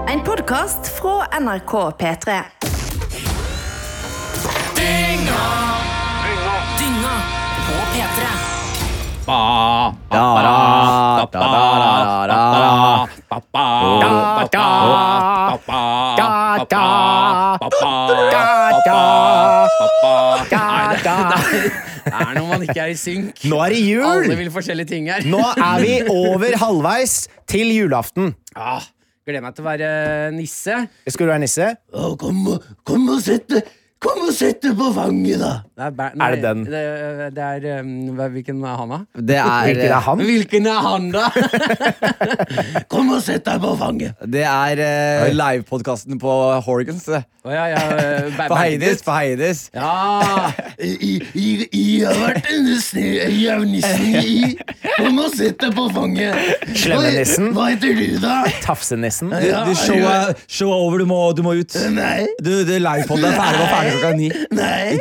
En podcast fra NRK P3. Dynga på P3. Det noe man ikke i synk. Nå det jul! Alle vil forskjellige ting her. Nå vi over halvveis til julaften. Gleder meg til å være nisse. Skal du være nisse? Kom og sett det på fanget, da. Er det den? Hvilken han da? Hvilken han? Hvilken han da? Kom og sett deg på fanget. Det livepodcasten på Horgans. På Heidis. Ja. Jeg har vært nissen i. Kom og sett deg på fanget. Slemmenissen? Hva heter du da? Tafsenissen? Show over, du må ut. Nei. Livepodden ferdig klokka 9. Nei.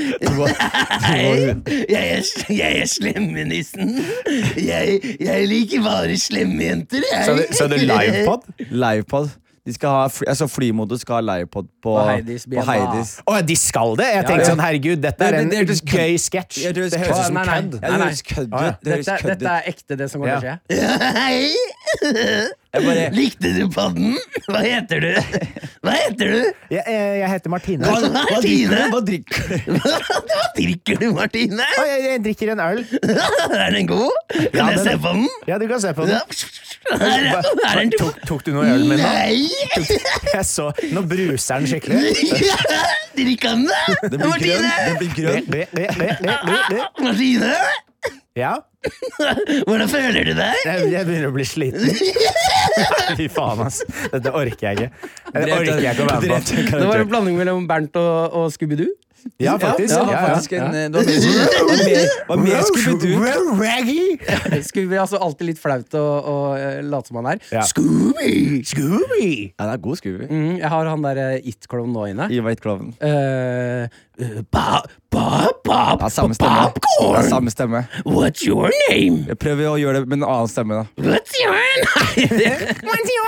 Nei. Jeg slemmenissen. Jeg liker bare slemme jenter. Så du livepod? Livepod. De skal ha flymodus skal ha livepod på Heidis. De skal det? Jeg tenkte sånn, herregud, dette en gøy sketsj. Det høres ut som kødd. Dette ekte det som går til å skje. Hei! Likte du podden? Hva heter du? Jeg heter Martine. Martine? Hva drikker du? Hva drikker du, Martine? Jeg drikker en øl. Den god? Kan jeg se på den? Ja, du kan se på den. Tok du noe øl med nå? Nei! Jeg så, nå bruser den skikkelig. Drikk den da! Martine! Den blir grønn. Martine! Ja? Hvordan føler du deg? Jeg begynner å bli sliten. Fy faen, ass. Dette orker jeg ikke. Det orker jeg ikke å være med på. Det var en blanding mellom Bernt og Scooby-Doo. Ja, faktisk. Det var mer Scooby-Doo. Scooby er altså alltid litt flaut å late som han er. Ja. Scooby! Ja, det er god Scooby. Jeg har han der It-klovn nå inne. I White Cloven. Popcorn! Samme stemme. What's your name? Jeg prøver å gjøre det med en annen stemme da. What's your name?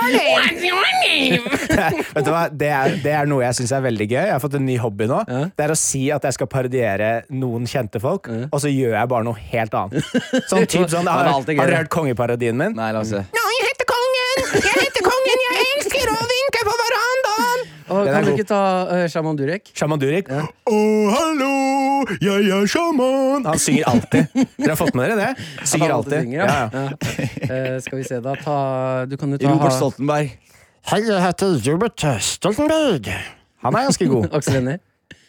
Vet du hva? Det er noe jeg synes er veldig gøy. Jeg har fått en ny hobby nå. Det å si at jeg skal parodiere noen kjente folk, og så gjør jeg bare noe helt annet. Har du hørt kongeparodien min? Nei, la oss se. Jeg heter kongen, jeg elsker å vinke på verandaen. Kan du ikke ta Shaman Durek? Shaman Durek? Hallo, jeg er shaman. Han synger alltid. Dere har fått med dere det? Synger alltid. Skal vi se da, du kan jo ta Robert Stoltenberg. Hei, jeg heter Robert Stoltenberg. Han er ganske god. Aksel Hennie.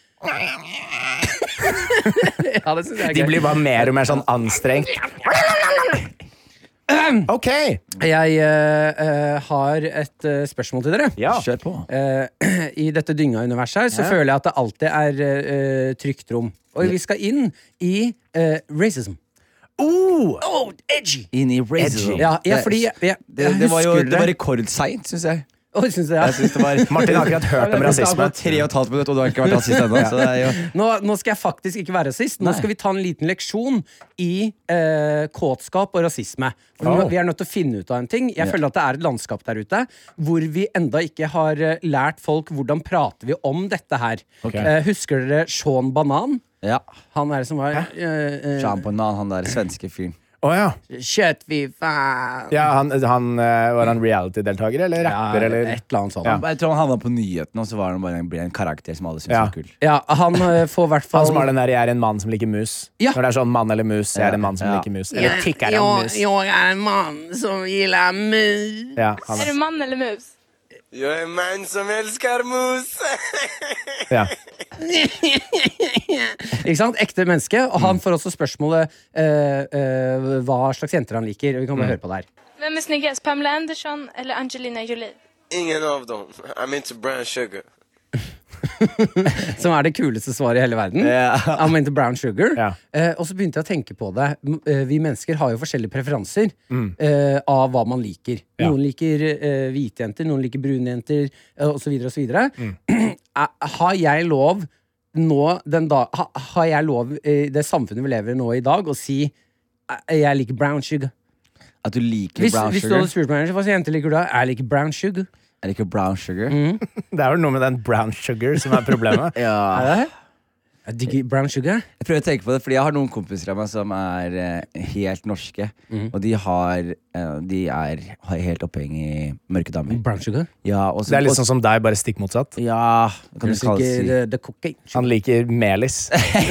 Ja, det synes jeg er gøy. De blir bare mer og mer sånn anstrengt. Ok. Jeg har et spørsmål til dere. Ja. Kjør på. I dette dynga-universet her så føler jeg at det alltid er trygt rom. Og vi skal inn i racism. Edgy! Inn i racism. Ja, fordi det var rekordseint, synes jeg. Synes jeg. Jeg synes det var Martin har akkurat hørt om rasisme. 3,5 minutter, og du har ikke vært rasist ennå. Så det er jo Nå skal jeg faktisk ikke være rasist. Nå skal vi ta en liten leksjon i kåtskap og rasisme. For vi er nødt til å finne ut av en ting. Jeg føler at det er et landskap der ute hvor vi enda ikke har lært folk hvordan prater vi om dette her. Husker dere Sean Banan? Ja. Han er det som var Sean Banan, han der svenske fyren. Ja. Kjøtt, fy faen. Ja, var han reality-deltager, eller rapper, eller? Et eller annet sånt. Jeg tror han havnet på nyheten, og så var han bare en karakter som alle synes var kul. Ja, han får hvert fall Han som har den der 'jeg er en mann som liker mus'. Når det er sånn mann eller mus, jeg er en mann som liker mus. Eller tykker om mus. Jeg er en mann som gillar mus. Ja, Er du mann eller mus? Jag är en man som älskar mus. Ja. Ikke sant? Ekte menneske. Og han får også spørsmålet hva slags jenter han liker. Vi kan bare høre på det her. Vem är snyggast, Pamela Anderson eller Angelina Jolie? Ingen av dem. I'm into brown sugar. Som er det kuleste svaret i hele verden. I'm into brown sugar. Og så begynte jeg å tenke på det. Vi mennesker har jo forskjellige preferanser av hva man liker. Noen liker hvite jenter, noen liker brune jenter, og så videre og så videre. Har jeg lov nå har jeg lov i det samfunnet vi lever i nå i dag å si jeg liker brown sugar? At du liker brown sugar? Hvis du hadde spurt meg hva slags jente liker du da? Jeg liker brown sugar. Er det ikke brown sugar? Det er jo noe med den brown sugar som er problemet. Ja. Jeg digger brown sugar. Jeg prøver å tenke på det, fordi jeg har noen kompiser av meg som er helt norske. Og de er helt oppheng i mørke damer. Brown sugar? Ja, Det er litt sånn som deg, bare stikk motsatt. Ja, kan du kalle det the cocaine. Han liker melis.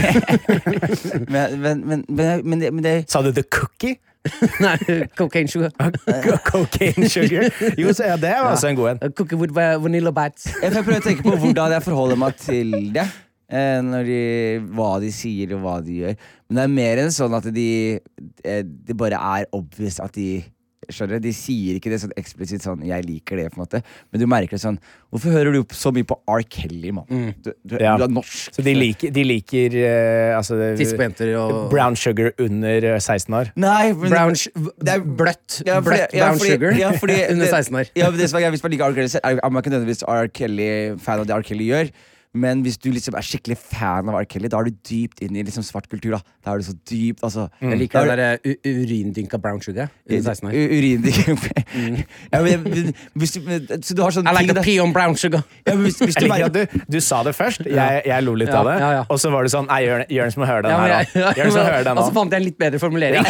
men det Sa du the cookie? Nei, cocaine sugar. Cocaine sugar. Jo, så, det var også en god en. A cookie with vanilla bites. Jeg prøver å tenke på hvordan jeg forholder meg til det. Hva de sier og hva de gjør. Men det er mer enn sånn at det bare er obvious at skjønner, de sier ikke det sånn eksplisitt sånn, jeg liker det på en måte. Men du merker det sånn, hvorfor hører du så mye på R. Kelly, mann? Du er norsk. Så de liker Tiss på jenter og brown sugar under 16 år. Nei, men bløtt brown sugar under 16 år. Ja, men det som er, hvis man liker R. Kelly, er man ikke nødvendigvis R. Kelly fan av det R. Kelly gjør. Men hvis du liksom er skikkelig fan av R. Kelly, da er du dypt inn i liksom svart kultur. Da er du så dypt, altså. Jeg liker den der urindynka brown sugar under 16 år. Urindynka ja, så du har sånn I like a pee on brown sugar. Ja, hvis jeg liker at du sa det først. Jeg lo litt av det. Og så var du sånn, nei, Jørn som må høre den her da. Og så fant jeg en litt bedre formulering.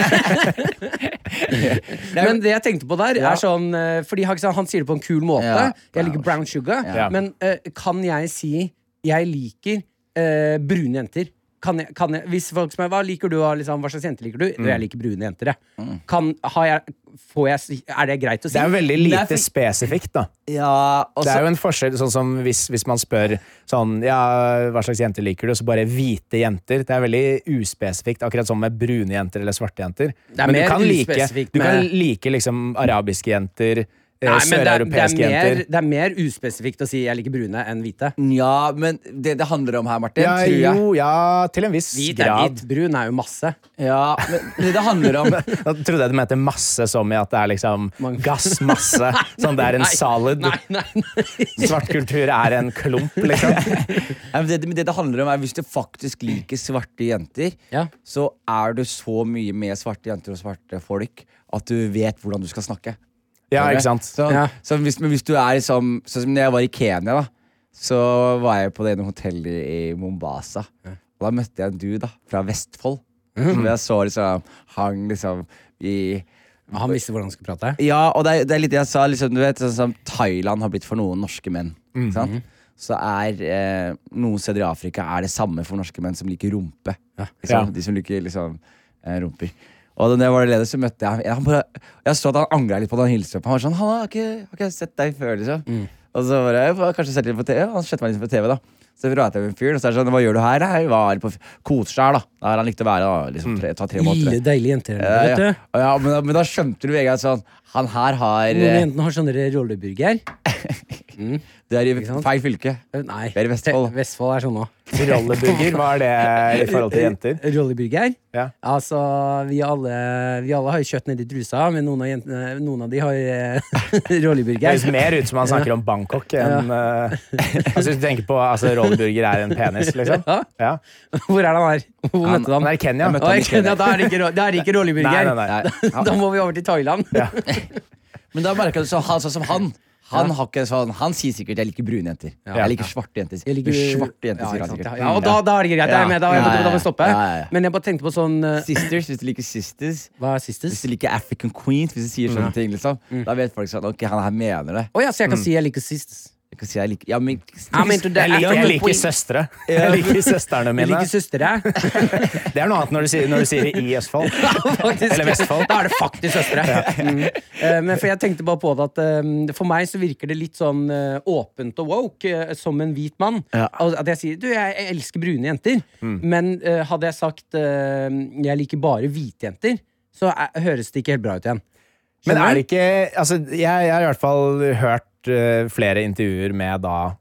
Men det jeg tenkte på der er sånn, fordi han sier det på en kul måte. Jeg liker brown sugar. Men kan jeg si jeg liker brune jenter? Hvis folk spør hva liker du, liksom, hva slags jenter liker du? Jeg liker brune jenter. Er det greit å si? Det er veldig lite spesifikt, da. Ja, det er jo en forskjell, sånn som hvis man spør sånn, ja, hva slags jenter liker du, og så bare hvite jenter. Det er veldig uspesifikt, akkurat som med brune jenter eller svarte jenter. Men du kan like liksom arabiske jenter, søreuropeiske jenter. Det er mer uspesifikt å si jeg liker brune enn hvite. Ja, men det handler om her, Martin, tror jeg. Ja, til en viss grad. Brun er jo masse. Ja, men det handler om Da trodde jeg det mente masse som i at det er liksom gassmasse. Sånn det er en salad. Nei. Svart kultur er en klump, liksom. Det handler om er hvis du faktisk liker svarte jenter, så er du så mye med svarte jenter og svarte folk at du vet hvordan du skal snakke. Ja, ikke sant? Så hvis du er sånn som når jeg var i Kenya, da, så var jeg på det ene hotellet i Mombasa. Og da møtte jeg en dude fra Vestfold. Som jeg så hang han visste hvordan han skulle prate? Ja, og det er litt det jeg sa, liksom, du vet, sånn som Thailand har blitt for noen norske menn. Sant? Så noen steder i Afrika er det samme for norske menn som liker rumpe. De som liker rumper. Og da jeg var leder, så møtte jeg jeg så at han angret litt på da han hilste opp. Han var sånn, han har ikke sett deg før, liksom. Og så var jeg kanskje sett litt på TV. Han skjøtte meg litt på TV, da. Så vi pratet med en fyr, og så er det sånn, hva gjør du her? Jeg var på koser da. Der han likte å være, da, liksom, ta 3 måneder. Lille, deilige jenter, vet du. Ja, men da skjønte du egentlig sånn, han her har Noen jentene har sånne rolleburger. Det er i feil fylke. Nei, det er i Vestfold. Vestfold er sånn nå. Rolleburger, hva er det i forhold til jenter? Rolleburger? Ja. Altså, vi alle har jo kjøtt nedi trusa, men noen av de har rolleburger. Det høres mer ut som han snakker om Bangkok enn altså, hvis du tenker på rolleburger er en penis, liksom. Ja. Hvor er han her? Hvor møtte han? Han er i Kenya. Da er det ikke rolleburger. Nei. Da må vi over til Thailand. Ja. Men da merker du sånn som han. Han har ikke sånn, han sier sikkert jeg liker brune jenter. Jeg liker svarte jenter. Svarte jenter sier han sikkert. Ja, og da er det ikke greit. Jeg er med, da må vi stoppe. Men jeg bare tenkte på sånn Sisters, hvis du liker sisters. Hva er sisters? Hvis du liker African Queens, hvis du sier sånne ting, liksom. Da vet folk sånn, ok, han her mener det. Ja, så jeg kan si jeg liker sisters. Jeg kan si jeg liker, ja, men jeg liker søstre. Jeg liker søstrene mine. Jeg liker søstre. Det er noe annet når du sier det i Østfold. Eller Vestfold. Da er det faktisk søstre. Men for jeg tenkte bare på det at for meg så virker det litt sånn åpent og woke som en hvit mann. At jeg sier, jeg elsker brune jenter. Men hadde jeg sagt jeg liker bare hvite jenter, så høres det ikke helt bra ut igjen. Men er det ikke, altså jeg har i hvert fall hørt flere intervjuer med da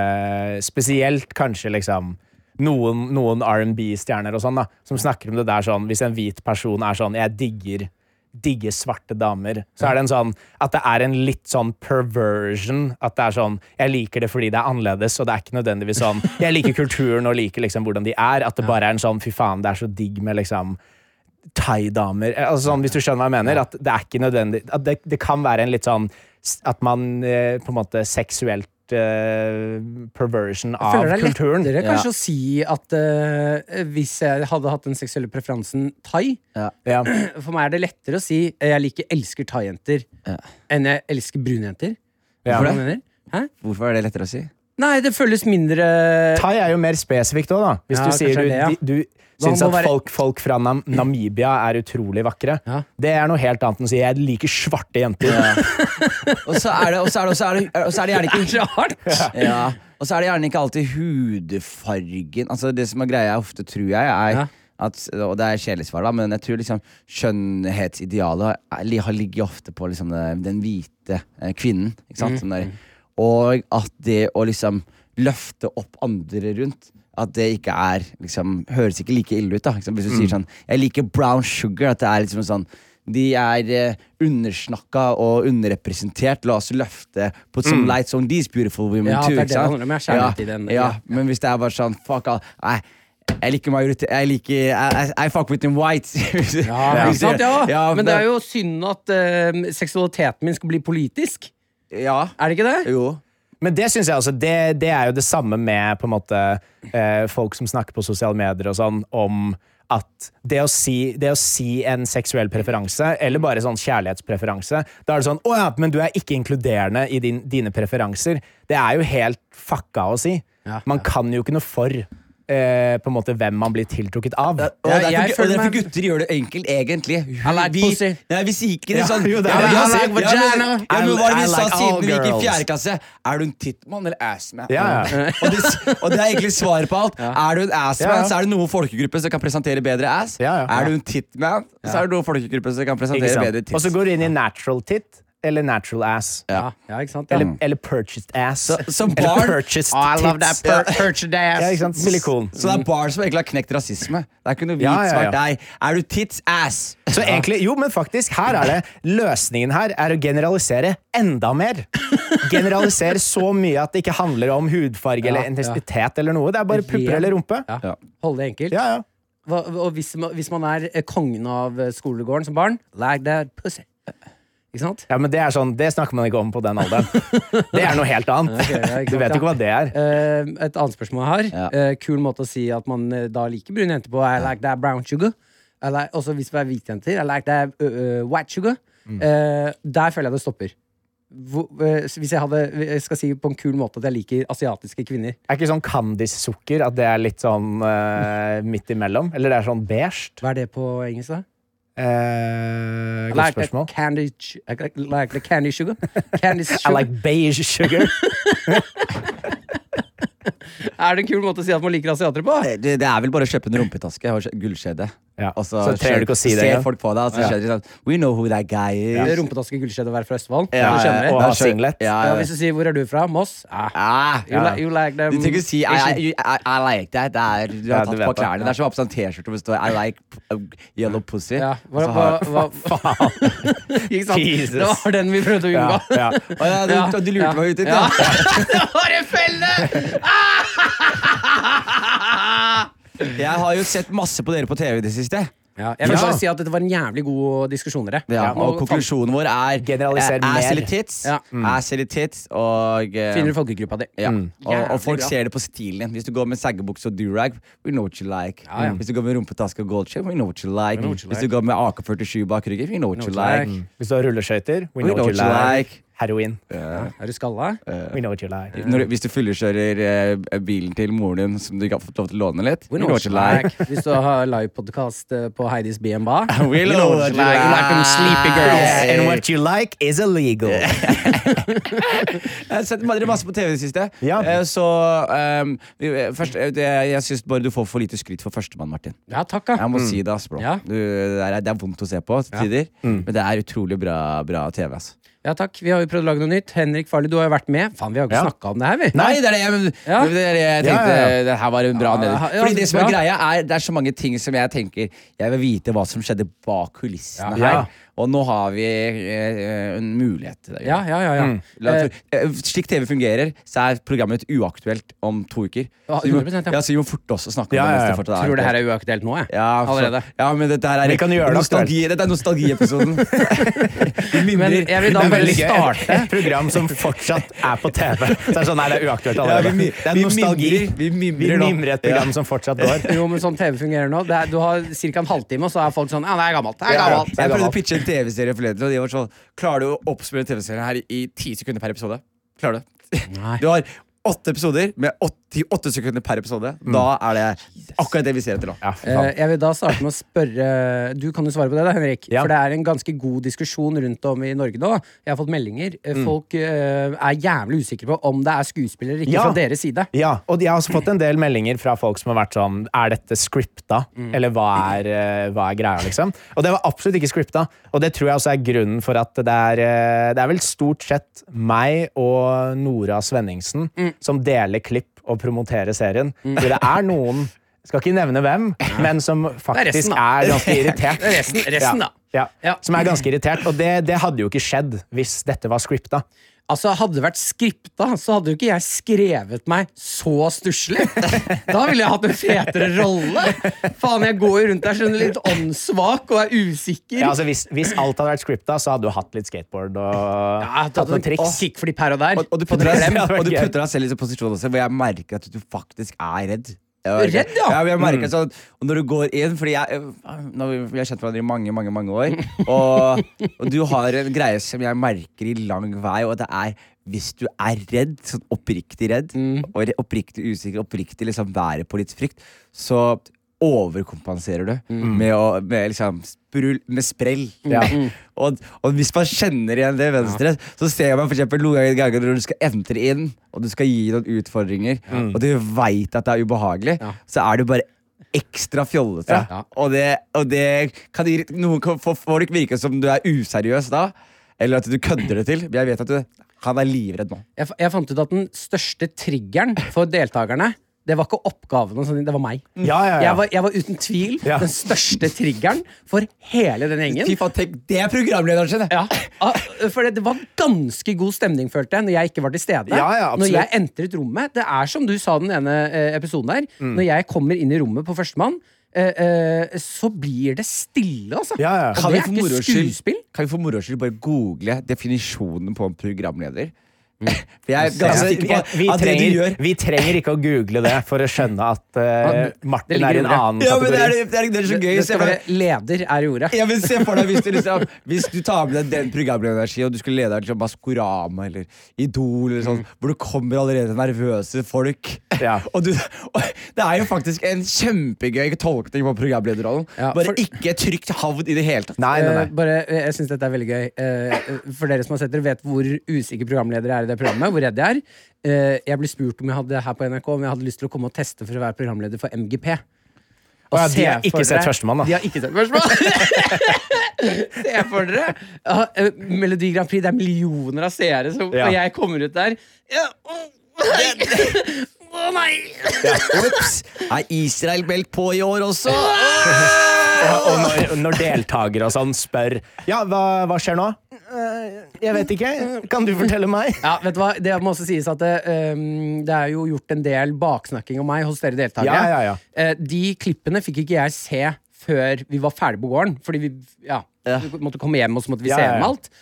spesielt kanskje liksom noen R&B-stjerner og sånn da, som snakker om det der sånn, hvis en hvit person er sånn, jeg digger svarte damer, så er det en sånn at det er en litt sånn perversion, at det er sånn, jeg liker det fordi det er annerledes, og det er ikke nødvendigvis sånn, jeg liker kulturen og liker liksom hvordan de at det bare er en sånn, fy faen, det er så digg med liksom thai-damer, altså sånn, hvis du skjønner hva jeg mener, at det er ikke nødvendig, at det kan være en litt sånn at man på en måte seksuelt perversion av kulturen. Det er lettere kanskje å si at hvis jeg hadde hatt den seksuelle preferansen thai, for meg er det lettere å si jeg elsker thai-jenter enn jeg elsker brune-jenter. Hvorfor er det lettere å si? Nei, det føles mindre Thai er jo mer spesifikt også da. Hvis du sier du synes at folk fra Namibia er utrolig vakre. Det er noe helt annet enn å si jeg liker svarte jenter. Og så er det gjerne ikke Og så er det gjerne ikke alltid hudfargen. Altså det som er greia ofte, tror jeg, er at, og det er kjedelig svar da, men jeg tror liksom skjønnhetsidealet har ligget ofte på liksom den hvite kvinnen, ikke sant? Sånn der. Og at det å liksom løfte opp andre rundt, at det ikke er liksom, høres ikke like ille ut da. Hvis du sier sånn, jeg liker brown sugar, at det er liksom sånn, de er undersnakket og underrepresentert, la oss løfte put some lights on these beautiful women too, ikke sant? Men hvis det er bare sånn, fuck all, jeg liker majoritet, I fuck with them white. Men det er jo synd at seksualiteten min skal bli politisk. Ja. Er det ikke det? Jo. Men det synes jeg også, det er jo det samme med på en måte folk som snakker på sosiale medier og sånn, om at det å si en seksuell preferanse, eller bare sånn kjærlighetspreferanse, da er det sånn, åja, men du er ikke inkluderende i dine preferanser. Det er jo helt fucka å si. Man kan jo ikke noe for på en måte hvem man blir tiltrukket av. Og derfor gutter gjør det enkelt, egentlig. Vi sier ikke det sånn. Men hva er det vi sa siden vi gikk i 4. klasse? Er du en tittmann eller assman? Og det er egentlig svaret på alt. Er du en assman, så er det noen folkegrupper som kan presentere bedre ass. Er du en tittman, så er det noen folkegrupper som kan presentere bedre tits. Og så går du inn i natural tit eller natural ass. Ikke sant? Eller purchased ass. Som barn. Purchased tits. I love that purchased ass. Ikke sant? Silikon. Så det er barn som egentlig har knekt rasisme. Det er ikke noe hvit, svart deg. Er du tits ass? Så egentlig, jo, men faktisk, her er det løsningen her er å generalisere enda mer. Generalisere så mye at det ikke handler om hudfarge eller intensitet eller noe. Det er bare pupper eller rumpe. Hold det enkelt. Og hvis man er kongen av skolegården som barn, like that pussy. Ikke sant? Ja, men det er sånn, det snakker man ikke om på den alderen. Det er noe helt annet. Du vet ikke hva det er. Et annet spørsmål her. Kul måte å si at man da liker brune jenter på. I like that brown sugar. Også hvis vi er hvite jenter. I like that white sugar. Der føler jeg det stopper. Hvis jeg skal si på en kul måte at jeg liker asiatiske kvinner. Er ikke sånn Candice-sukker at det er litt sånn midt imellom? Eller det er sånn beige? Hva er det på engelsk da? Godt spørsmål. I like the candy sugar. I like beige sugar. Er det en kul måte å si at man liker asiatere på? Det er vel bare å kjøpe en rumpetaske og gullskjede. Og så trenger du ikke å si det ser folk på deg, og så skjer det sånn, we know who that guy is. Rumpetaske, gullskjede, å være fra Østfold. Og ha singlet. Hvis du sier, hvor er du fra? Moss? You like them. Du tenker å si, I like that. Du har tatt på klærne. Det er som å ha på sånn t-shirt hvor det står, I like yellow pussy. Hva faen? Det var den vi prøvde å unngå. Du lurte meg ut dit. Det var en felle! Jeg har jo sett masse på dere på TV det siste. Jeg vil bare si at dette var en jævlig god diskusjon dere. Og konklusjonen vår er generaliser mer. Ass eller tits og finner du folkegruppa di. Og folk ser det på stilen din. Hvis du går med saggebuks og durag, we know what you like. Hvis du går med rumpetaske og goldship, we know what you like. Hvis du går med AK-47 bak ryggen, we know what you like. Hvis du har rulleskøyter, we know what you like. Heroin. Er du skalla? We know what you like. Hvis du fyllekjører bilen til moren din som du ikke har fått lov til å låne litt, we know what you like. Hvis du har livepodcast på Heidis BMBA, we know what you like. You like them sleepy girls. And what you like is illegal. Jeg har sett masse på TV det siste. Så først, jeg synes bare du får for lite skryt for førstemann, Martin. Ja, takk. Jeg må si det, bro. Det er vondt å se på til tider, men det er utrolig bra TV, altså. Ja, takk. Vi har jo prøvd å lage noe nytt. Henrik Farley, du har jo vært med. Faen, vi har jo ikke snakket om det her, vi. Nei, det er det jeg tenkte. Det her var en bra anledning. Fordi det som er greia det er så mange ting som jeg tenker jeg vil vite hva som skjedde bak kulissene her. Og nå har vi en mulighet til det. Slik TV fungerer, så er programmet uaktuelt om 2 uker. Så vi må forte oss å snakke om det. Tror du det her er uaktuelt nå, allerede? Ja, men dette her er nostalgiepisoden. Men jeg vil da er veldig gøy. Et program som fortsatt på TV. Så det sånn, nei, det uaktuelt allerede. Det nostalgi. Vi mimrer et program som fortsatt går. Jo, men sånn TV fungerer nå. Du har cirka en halvtime, og så folk sånn, ja, det gammelt. Jeg prøvde å pitche en TV-serie forleden, og de var sånn, klarer du å oppspille en TV-serie her i 10 sekunder per episode? Klarer du? Nei. Du har 8 episoder med 8 sekunder per episode. Da det akkurat det vi ser etter nå. Jeg vil da starte med å spørre. Du kan jo svare på det da, Henrik. For det en ganske god diskusjon rundt om i Norge nå. Jeg har fått meldinger. Folk jævlig usikre på om det skuespiller eller ikke fra deres side. Ja, og jeg har også fått en del meldinger fra folk som har vært sånn, dette scripta? Eller hva greia, liksom? Og det var absolutt ikke scripta. Og det tror jeg også grunnen for at det vel stort sett meg og Nora Svenningsen som deler klipp og promoterer serien. For det noen, skal ikke nevne hvem, men som faktisk ganske irritert. Resten da. Ja. Som ganske irritert, og det hadde jo ikke skjedd hvis dette var scripta. Altså, hadde det vært skripta, så hadde jo ikke jeg skrevet meg så stusslig. Da ville jeg hatt en fetere rolle. Faen, jeg går jo rundt der sånn litt åndssvak og usikker. Ja, altså, hvis alt hadde vært skripta, så hadde du hatt litt skateboard og tatt noen triks. Kickflip her og der. Og du putter deg selv i en posisjon også, hvor jeg merker at du faktisk redd. Redd, ja. Jeg merker sånn, og når du går inn, fordi vi har kjent hverandre i mange år, og du har en greie som jeg merker i lang vei, og det hvis du redd, sånn oppriktig redd, og oppriktig usikker, oppriktig liksom være på litt frykt, så overkompenserer du med sprell. Og hvis man kjenner igjen det venstre, så ser man for eksempel noen ganger når du skal entre inn, og du skal gi noen utfordringer, og du vet at det ubehagelig, så det bare ekstra fjollete. Og det kan noen få folk virke som du useriøs da, eller at du kødder det til. Men jeg vet at han livredd nå. Jeg fant ut at den største triggeren for deltakerne, det var ikke oppgaven, det var meg. Jeg var uten tvil den største triggeren for hele den gjengen. Fy faen, tenk, det programlederen sin. For det var ganske god stemning, følte jeg, når jeg ikke var til stede. Når jeg entret rommet, det som du sa den ene episoden der, når jeg kommer inn i rommet på førstemann, så blir det stille, altså. Kan det ikke skuespill. Kan vi for moro skyld bare google definisjonen på en programleder? For jeg ganske sikker på at det du gjør Vi trenger ikke å google det for å skjønne at Martin en annen kategori. Men det så gøy. Det skal være leder i ordet. Ja, men se for deg hvis du tar med deg den programlederski, og du skulle lede til Maskorama eller Idol eller sånn, hvor du kommer allerede nervøse folk. Og det jo faktisk en kjempegøy tolkning på programlederrollen. Bare ikke trygt havn i det hele tatt. Nei. Jeg synes dette veldig gøy. For dere som har sett dere, vet hvor usikker programleder i det programmet, hvor redd jeg jeg ble spurt om jeg hadde her på NRK om jeg hadde lyst til å komme og teste for å være programleder for MGP. De har ikke sett førstemann, da. De har ikke sett førstemann. Se for dere Melodi Grand Prix, det millioner av seere og jeg kommer ut der. Nei. Ups, Israel meldt på i år også? Og når deltakere og sånn spør hva skjer nå? Jeg vet ikke. Kan du fortelle meg? Vet du hva? Det må også sies at det jo gjort en del baksnakking om meg hos dere deltakere. De klippene fikk ikke jeg se før vi var ferdig på gården, fordi vi måtte komme hjem, og så måtte vi se dem alt.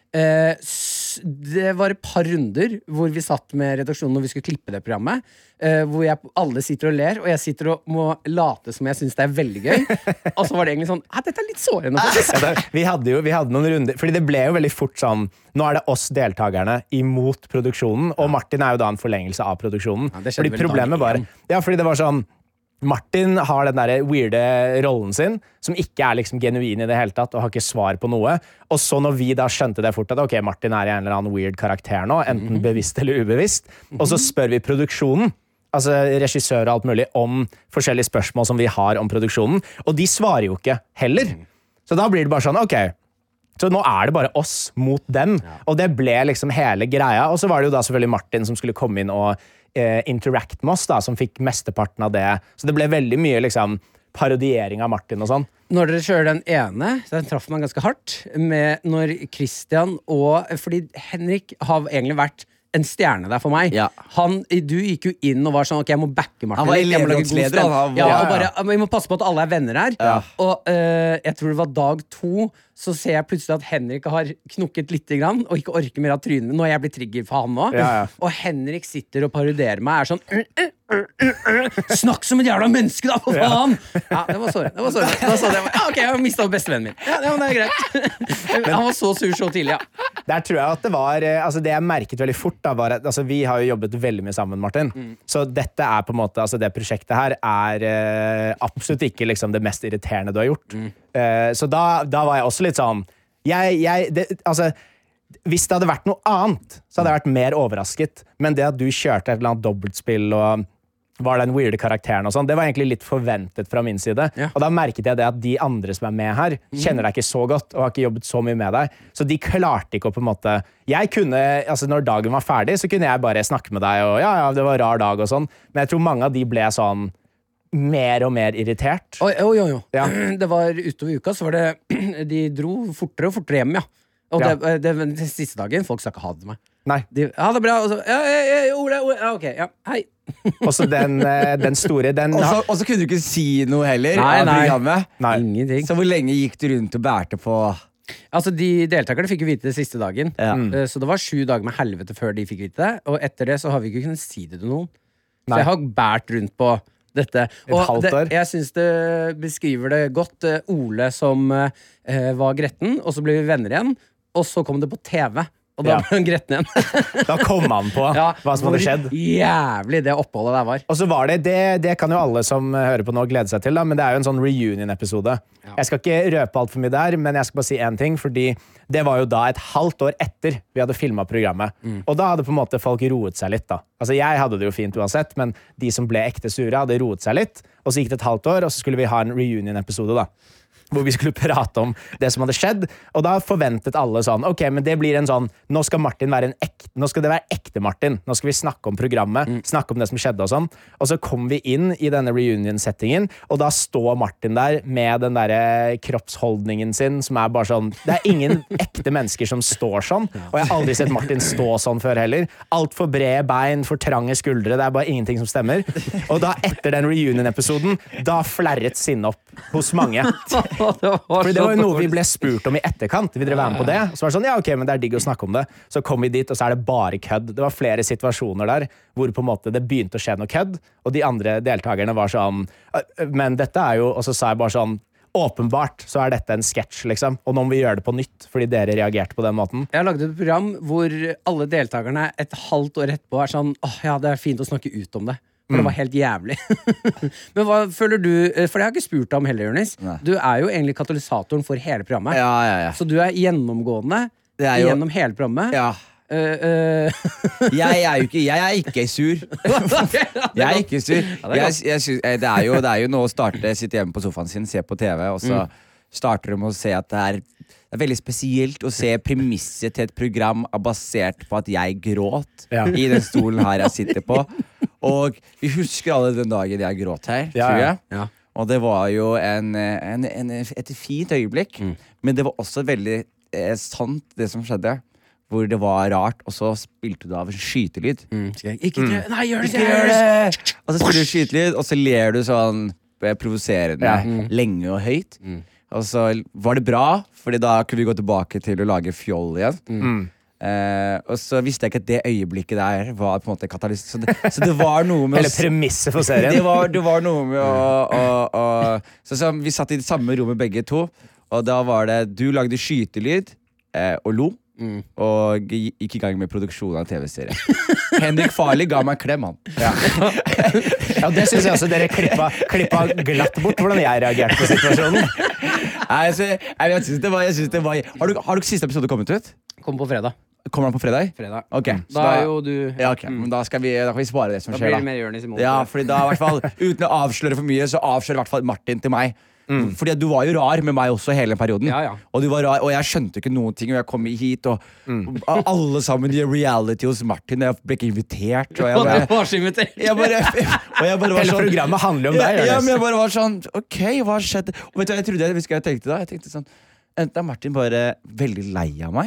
Det var et par runder hvor vi satt med redaksjonen når vi skulle klippe det programmet, hvor alle sitter og ler, og jeg sitter og må late som jeg synes det veldig gøy. Og så var det egentlig sånn, dette litt sårende. Vi hadde noen runder, fordi det ble jo veldig fort sånn, nå det oss deltakerne imot produksjonen, og Martin jo da en forlengelse av produksjonen. Fordi problemet var, fordi det var sånn, Martin har den der weirde rollen sin, som ikke liksom genuin i det hele tatt, og har ikke svar på noe. Og så når vi da skjønte det fort, at ok, Martin en eller annen weird karakter nå, enten bevisst eller ubevisst, og så spør vi produksjonen, altså regissør og alt mulig, om forskjellige spørsmål som vi har om produksjonen, og de svarer jo ikke heller. Så da blir det bare sånn, ok, så nå det bare oss mot dem, og det ble liksom hele greia, og så var det jo da selvfølgelig Martin som skulle komme inn og interact med oss da, som fikk mesteparten av det. Så det ble veldig mye liksom parodiering av Martin og sånn. Når dere kjører den ene, så den traff man ganske hardt, med når Christian fordi Henrik har egentlig vært en stjerne der for meg. Du gikk jo inn og var sånn, ok, jeg må backe Martin. Han var elevrådsleder. Vi må passe på at alle er venner her. Og jeg tror det var dag 2, så ser jeg plutselig at Henrik har knukket litt grann, og ikke orker mer av trynet. Nå er jeg blitt trigger for han nå. Og Henrik sitter og parodierer meg, sånn snakk som et jævla menneske da, for faen! Det var sånn. Ok, jeg har mistet bestevennen min. Men det er greit. Han var så sur så tidlig, Der tror jeg at det var, altså det jeg merket veldig fort da, var at altså, vi har jo jobbet veldig mye sammen, Martin. Så dette er på en måte, altså det prosjektet her er absolutt ikke liksom det mest irriterende du har gjort. Så da var jeg også litt sånn, altså, hvis det hadde vært noe annet, så hadde jeg vært mer overrasket. Men det at du kjørte et eller annet dobbeltspill og var den weirde karakteren og sånn, det var egentlig litt forventet fra min side. Og da merket jeg det at de andre som er med her, kjenner deg ikke så godt og har ikke jobbet så mye med deg. Så de klarte ikke å på en måte... Jeg kunne, altså når dagen var ferdig, så kunne jeg bare snakke med deg, og ja, det var en rar dag og sånn. Men jeg tror mange av de ble sånn mer og mer irritert. Jo. Det var utover uka, så var det... De dro fortere og fortere hjem, Og det siste dagen, folk sa ikke ha det til meg. Nei. Ha det bra, og så Ole, ok, hei. Og så den store Og så kunne du ikke si noe heller. Nei. Ingenting. Så hvor lenge gikk du rundt og bærte på? Altså, de deltakerne fikk jo vite det siste dagen. Så det var 7 dager med helvete før de fikk vite det. Og etter det så har vi ikke kunnet si det til noen. Så jeg har bært rundt på dette. Og jeg synes det beskriver det godt. Ole som var gretten, og så ble vi venner igjen. Og så kom det på TV. Og da ble han gretten igjen. Da kom han på hva som hadde skjedd. Jævlig det oppholdet der var. Og så var det kan jo alle som hører på nå glede seg til, da, men det er jo en sånn reunion-episode. Jeg skal ikke røpe alt for mye der, men jeg skal bare si en ting, fordi det var jo da et halvt år etter vi hadde filmet programmet. Og da hadde på en måte folk roet seg litt da. Altså jeg hadde det jo fint uansett, men de som ble ekte sure hadde roet seg litt, og så gikk det et halvt år, og så skulle vi ha en reunion-episode da. Hvor vi skulle prate om det som hadde skjedd. Og da forventet alle sånn, ok, men det blir en sånn, nå skal det være ekte Martin. Nå skal vi snakke om programmet, snakke om det som skjedde og sånn. Og så kom vi inn i denne reunion-settingen, og da står Martin der med den der kroppsholdningen sin, som er bare sånn, det er ingen ekte mennesker som står sånn, og jeg har aldri sett Martin stå sånn før heller. Alt for brede bein, for trange skuldre, det er bare ingenting som stemmer. Og da etter den reunion-episoden, da flerret sinne opp hos mange. For det var jo noe vi ble spurt om i etterkant. Vi drev med på det. Så var det sånn, ja ok, men det er digg å snakke om det. Så kom vi dit, og så er det bare kødd. Det var flere situasjoner der hvor på en måte det begynte å skje noe kødd, og de andre deltakerne var sånn, men dette er jo, og så sa jeg bare sånn, åpenbart så er dette en sketsj, liksom. Og nå må vi gjøre det på nytt, fordi dere reagerte på den måten. Jeg har laget et program hvor alle deltakerne et halvt år etterpå er sånn, ja, det er fint å snakke ut om det. For det var helt jævlig. Men hva føler du, for det har jeg ikke spurt deg om heller, Jonis. Du er jo egentlig katalysatoren for hele programmet. Ja. Så du er gjennomgående gjennom hele programmet. Ja. Jeg er ikke sur. Jeg er ikke sur. Det er jo nå å sitte hjemme på sofaen sin, se på TV, og så starter de med å se at det er veldig spesielt å se premisset til et program basert på at jeg gråt i den stolen her jeg sitter på. Og vi husker alle den dagen jeg gråt her, tror jeg. Ja. Og det var jo et fint øyeblikk, men det var også veldig sant det som skjedde, hvor det var rart, og så spilte du av en skytelyd. Nei, gjør det! Og så spiller du skytelyd, og så ler du sånn provoserende lenge og høyt. Og så var det bra, fordi da kunne vi gå tilbake til å lage fjoll igjen. Og så visste jeg ikke at det øyeblikket der var på en måte katalyst. Så det var noe med eller premisset for serien. Det var noe med å så vi satt i det samme rommet begge to, og da var det du lagde skytelyd og lo, og gikk i gang med produksjonen av TV-serien. Henrik Farley ga meg klem, han. Ja, det synes jeg også dere klippa glatt bort hvordan jeg reagerte på situasjonen. Jeg synes det var Har du siste episode kommet ut? Kom på fredag. Kommer han på fredag? Fredag. Okay, da er jo du men da kan vi spare det som skjer da. Da blir det mer Jonis i måned. Ja, fordi da i hvert fall, uten å avsløre for mye, så avslører i hvert fall Martin til meg. Fordi du var jo rar med meg også hele perioden. Og du var rar, og jeg skjønte ikke noen ting. Og jeg kom hit, og alle sammen i reality hos Martin. Jeg ble ikke invitert. Og jeg var så invitert. Hele programmet handler om deg. Ja, men jeg bare var sånn, ok, hva skjedde? Og vet du hva jeg tenkte da? Jeg tenkte sånn, enten er Martin bare veldig lei av meg,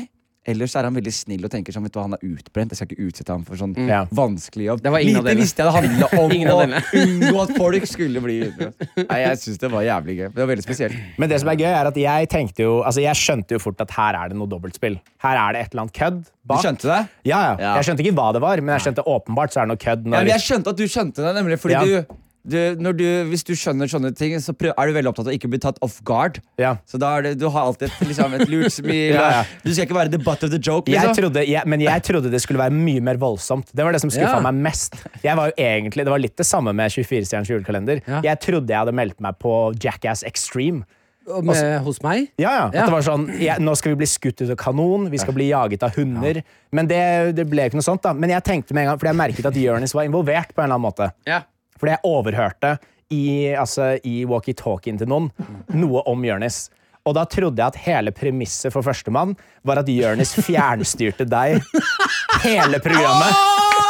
ellers er han veldig snill og tenker sånn, vet du hva, han er utbrent, jeg skal ikke utsette ham for sånn vanskelig jobb. Det var ingen av Lite dere. visste jeg det handlet om Ingen av å dere. unngå at folk skulle bli Nei, jeg synes det var jævlig gøy. Det var veldig spesielt. Men det som er gøy, er at jeg tenkte jo altså jeg skjønte jo fort at her er det noe dobbeltspill. Her er det et eller annet kødd bak. Du skjønte det? Ja. Jeg skjønte ikke hva det var, men jeg skjønte åpenbart så er det noe kødd. Ja, men jeg skjønte at du skjønte det, nemlig fordi hvis du skjønner sånne ting, så er du veldig opptatt av å ikke bli tatt off guard. Så da er det, du har alltid et lurt smil. Du skal ikke være the butt of the joke, liksom. Men jeg trodde det skulle være mye mer voldsomt. Det var det som skuffet meg mest. Jeg var jo egentlig, det var litt det samme med 24-stjerners julekalender. Jeg trodde jeg hadde meldt meg på Jackass Extreme. Hos meg? At det var sånn, nå skal vi bli skutt ut av kanon, vi skal bli jaget av hunder. Men det ble ikke noe sånt da. Men jeg tenkte med en gang, fordi jeg merket at Jonis var involvert på en eller annen måte. Fordi jeg overhørte i walkie-talkien til noen noe om Jonis. Og da trodde jeg at hele premisset for førstemann var at Jonis fjernstyrte deg hele programmet.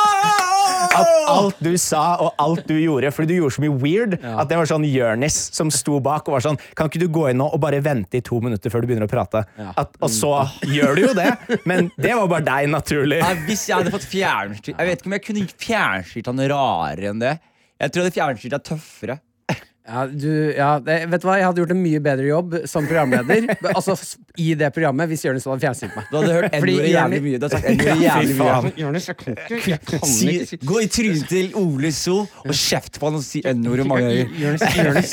At alt du sa og alt du gjorde, fordi du gjorde så mye weird, at det var sånn Jonis som sto bak og var sånn, kan ikke du gå inn nå og bare vente i 2 minutter før du begynner å prate? Og så gjør du jo det, men det var bare deg naturlig. Hvis jeg hadde fått fjernstyrt, jeg vet ikke om jeg kunne fjernstyrt han rarere enn det. Jeg tror det fjernstyrt er tøffere. Vet du hva, jeg hadde gjort en mye bedre jobb som programleder. Altså i det programmet, hvis Jonis hadde fjernstyrt meg. Du hadde hørt N-ordet jævlig mye. Du hadde sagt N-ordet jævlig mye. Jonis, jeg kan ikke. Gå i trynet til Ole So og kjeft på han og si N-ordet mange ganger. Jonis.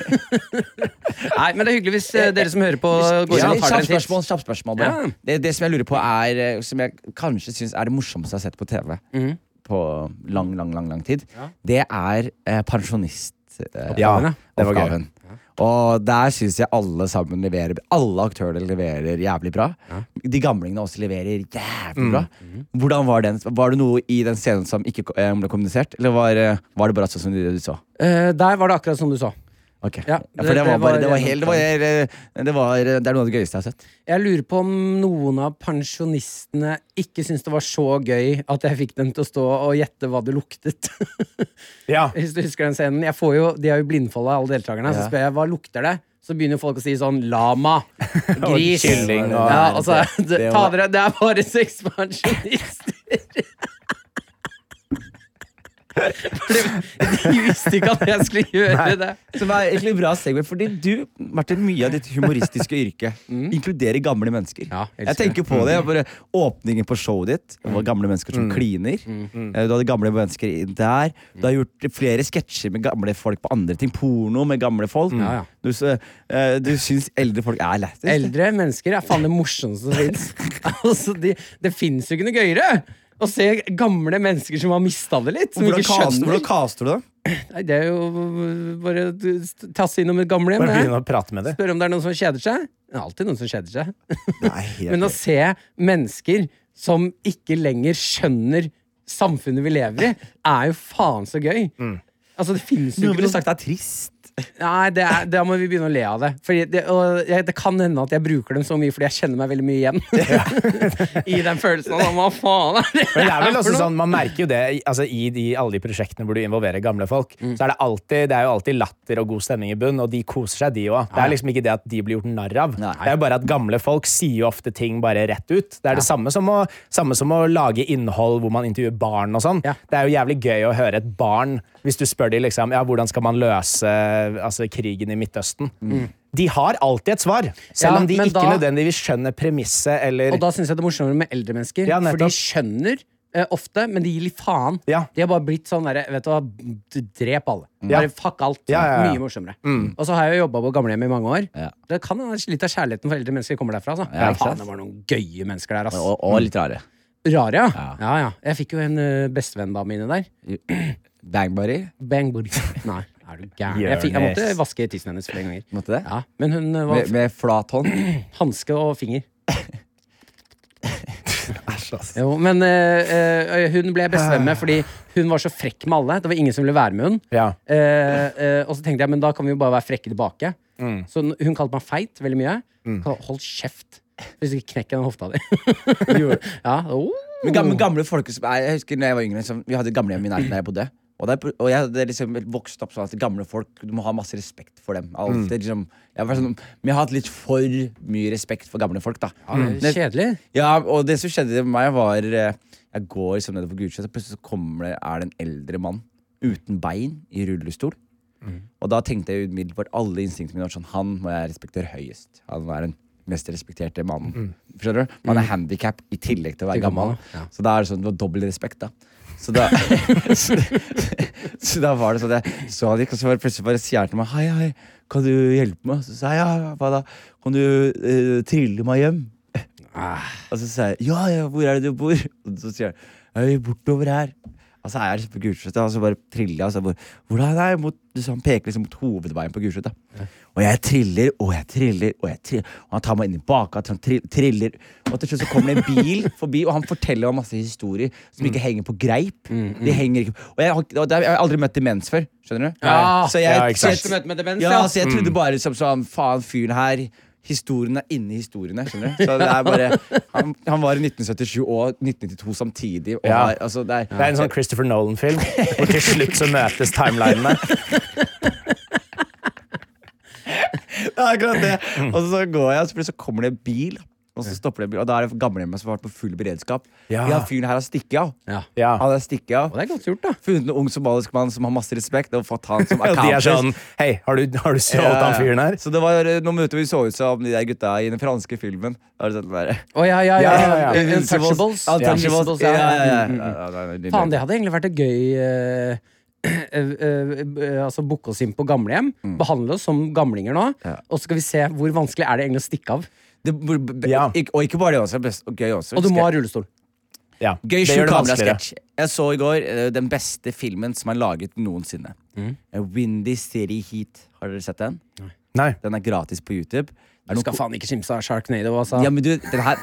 Nei, men det er hyggelig hvis dere som hører på går inn og tar den titt. Kjapt spørsmål. Det som jeg lurer på er, som jeg kanskje synes er det morsomste jeg har sett på TV på lang tid, det er pensjonistoppgaven. Det var gøy. Og der synes jeg alle sammen leverer, alle aktører leverer jævlig bra. De gamlingene også leverer jævlig bra. Hvordan var den? Var det noe i den scenen som ikke ble kommunisert, eller var det bare sånn som du så? Der var det akkurat som du så. Okay. For det er noe av det gøyeste jeg har sett. Jeg lurer på om noen av pensjonistene ikke syntes det var så gøy at jeg fikk dem til å stå og gjette hva det luktet. Hvis du husker den scenen. De har jo blindfoldet alle deltakerne. Så spør jeg, hva lukter det? Så begynner folk å si sånn lama, gris, kylling det er bare 6 pensjonister. De visste ikke at jeg skulle gjøre det. Som er egentlig bra segway, fordi du, Martin, mye av ditt humoristiske yrke inkluderer gamle mennesker. Jeg tenker på det, bare åpningen på showet ditt. Det var gamle mennesker som kliner. Du hadde gamle mennesker der. Du har gjort flere sketsjer med gamle folk på andre ting. Porno med gamle folk. Du synes eldre folk er lættis. Eldre mennesker er faen det morsomste som finnes. Altså, det finnes jo ikke noe gøyere å se gamle mennesker som har mistet det litt, som ikke skjønner. Hvordan kaster du det? Nei, det er jo bare tasse innom et gamle hjem. Begynne å prate med det. Spørre om det er noen som kjeder seg. Det er alltid noen som kjeder seg. Men å se mennesker som ikke lenger skjønner samfunnet vi lever i, er jo faen så gøy. Altså, det finnes jo ikke. Noen ville sagt det er trist. Nei, da må vi begynne å le av det. Fordi det kan hende at jeg bruker dem så mye fordi jeg kjenner meg veldig mye igjen i den følelsen av hva faen er det. Men det er vel også sånn, man merker jo det altså, i alle de prosjektene hvor du involverer gamle folk, så er det er jo alltid latter og god stemning i bunn, og de koser seg, de også. Det er liksom ikke det at de blir gjort narr av. Det er jo bare at gamle folk sier jo ofte ting bare rett ut. Det er det samme som å lage innhold hvor man intervjuer barn og sånn. Det er jo jævlig gøy å høre et barn, hvis du spør de liksom, hvordan skal man løse krigen i Midtøsten. De har alltid et svar, selv om de ikke nødvendigvis skjønner premisset eller... Og da synes jeg det er morsommere med eldre mennesker, for de skjønner ofte, men de gir litt faen. De har bare blitt sånn der, vet du hva, drep alle. Bare fuck alt. Mye morsommere. Og så har jeg jo jobbet på gamlehjem i mange år. Det kan være litt av kjærligheten for eldre mennesker kommer derfra. Faen, det var noen gøye mennesker der. Og litt rare. Rare, ja. Jeg fikk jo en bestevenndame inne der. Bang buddy? Bang buddy. Nei, er du gæren? Jeg måtte vaske tissen hennes flere ganger. Måtte det? Ja, men hun var... Med flat hånd? Hanske og finger. Jo, men hun ble bestevenn med fordi hun var så frekk med alle. Det var ingen som ville være med hun. Og så tenkte jeg, men da kan vi jo bare være frekke tilbake. Så hun kalte meg feit veldig mye. Hold kjeft. Hvis ikke knekker den hofta di. Men gamle folk som jeg husker når jeg var yngre, vi hadde et gamlehjem i nærheten der jeg bodde. Og jeg hadde liksom vokst opp sånn at gamle folk, du må ha masse respekt for dem. Alltid, liksom, men jeg har hatt litt for mye respekt for gamle folk, da. Kjedelig. Ja, og det som skjedde med meg var jeg går liksom nede på Gulset, og plutselig så er det en eldre mann uten bein i rullestol. Og da tenkte jeg umiddelbart alle instinktene mine var sånn, han må jeg respektere høyest. Han er den mest respekterte mannen. Skjønner du? Man er handicap i tillegg til å være gammel. Så da er det sånn, det var dobbelt respekt da. Så da så da var det sånn så han gikk, og så var det plutselig bare sier han til meg, hei, kan du hjelpe meg? Så sa jeg, ja, hva da? Kan du trille meg hjem? Og så sa jeg, ja, hvor er det du bor? Og så sier han, jeg er bortover her. Og så er jeg liksom på Gulset, og så bare triller jeg, og så hvordan er jeg? Så han peker liksom mot hovedveien på Gulset. Og jeg triller, og han tar meg inn i bakat, han triller, og til slutt så kommer det en bil forbi, og han forteller meg masse historier som ikke henger på greip. De henger ikke, og jeg har aldri møtt demens før, skjønner du? Så jeg trodde bare liksom sånn, faen, fyren her, historiene inni historiene, skjønner du? Så det er bare han var i 1977 og 1992 samtidig og det er en sånn Christopher Nolan-film hvor til slutt så møtes timelinene. Det er akkurat det. Og så går jeg, og så kommer det en bil, og så stopper det en bil, og da er det gamlehjemmet som har vært på full beredskap. Fyren her har stikket av. Han har stikket av. Og det er godt gjort, da. Funnet en ung somalisk mann som har masse respekt, og fått han som Og de er sånn, hei, har du solgt han fyren her? Så det var noen møter vi så ut som de der gutta i den franske filmen. Da var det sånn der. Untouchables. Faen, det hadde egentlig vært et gøy altså booke oss inn på gamlehjem, behandle oss som gamlinger nå, og så skal vi se hvor vanskelig er det egentlig å stikke av. Og ikke bare det også, gøy også. Og du må ha rullestol. Gøy skjult-kamera-sketsj. Jeg så i går den beste filmen som er laget noensinne. Windy City Heat. Har dere sett den? Nei. Den er gratis på YouTube. Du skal faen ikke skimse av Sharknado, altså. Ja, men du, den her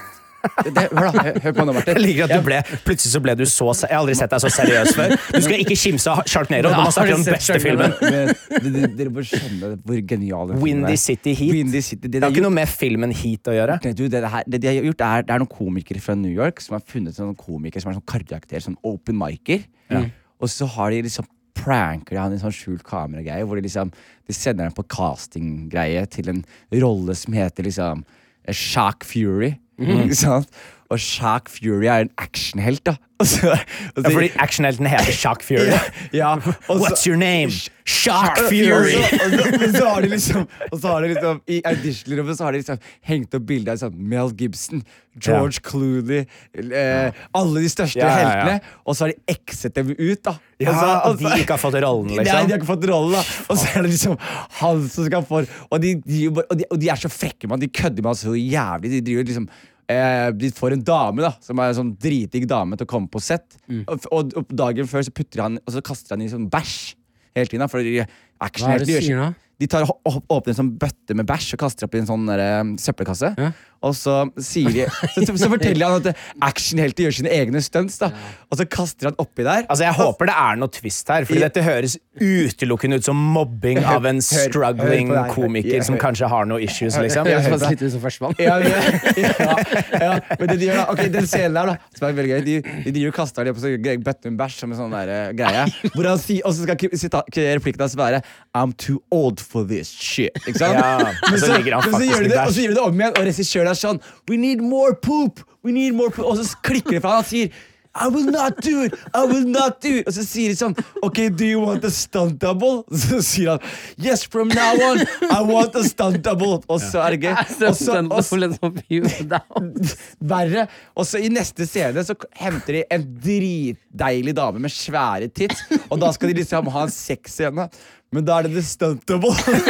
hør på nå, Martin. Jeg liker at plutselig så ble du så jeg har aldri sett deg så seriøs før. Du skal ikke kimse av Sharknado. Du må snakke om den beste filmen. Dere bør skjønne hvor genial den filmen er. Windy City Heat. Det har ikke noe med filmen Heat å gjøre. Det de har gjort det er noen komikere fra New York som har funnet noen komikere som er sånn karakter, sånn open micer. Og så har de liksom pranker han i en sånn skjult kameragreie hvor de sender han på castinggreie til en rolle som heter liksom Shaq Fury. Ikke sant? Og Shaq Fury er en actionhelt, da. Fordi actionhelten heter Shaq Fury. What's your name? Shaq Fury! Og så har de liksom i auditionrommet så har de liksom hengt opp bilder av sånn Mel Gibson, George Clooney, alle de største heltene, og så har de ekset dem ut, da. Og de ikke har fått rollen, liksom. Nei, de har ikke fått rollen, da. Og så er det liksom han som skal få. Og de er så frekke, man. De kødder med oss så jævlig. De driver liksom de får en dame da som er en sånn dritig dame til å komme på sett, og dagen før så putter han, og så kaster han i sånn bæsj hele tiden, for hva er det du sier nå? De åpner en sånn bøtte med bæsj og kaster opp i en sånn søppelkasse, og så sier de så forteller han at actionhelter gjør sine egne stunts da, og så kaster han oppi der. Altså jeg håper det er noe twist her, fordi dette høres utelukkende ut som mobbing av en struggling komiker som kanskje har noe issues, liksom. Det høres litt ut som førstemann. Men det de gjør da, ok, den scenen der da, som er veldig gøy, de driver og kaster det på sånn bøtte med bæsj som en sånn der greie, hvor han sier, og så skal replikken hans være I'm too old for this shit, ikke sant? Men så ligger han faktisk i bæsj. Og så gjør de det om igjen, og regissøren er sånn We need more poop, og så klikker det fra han sier I will not do it, og så sier de sånn ok, do you want a stunt double? Så sier han yes, from now on I want a stunt double, og så er det gøy verre, og så i neste scene så henter de en dritdeilig dame med svære tits, og da skal de liksom ha en sexscene, men da er det the stunt double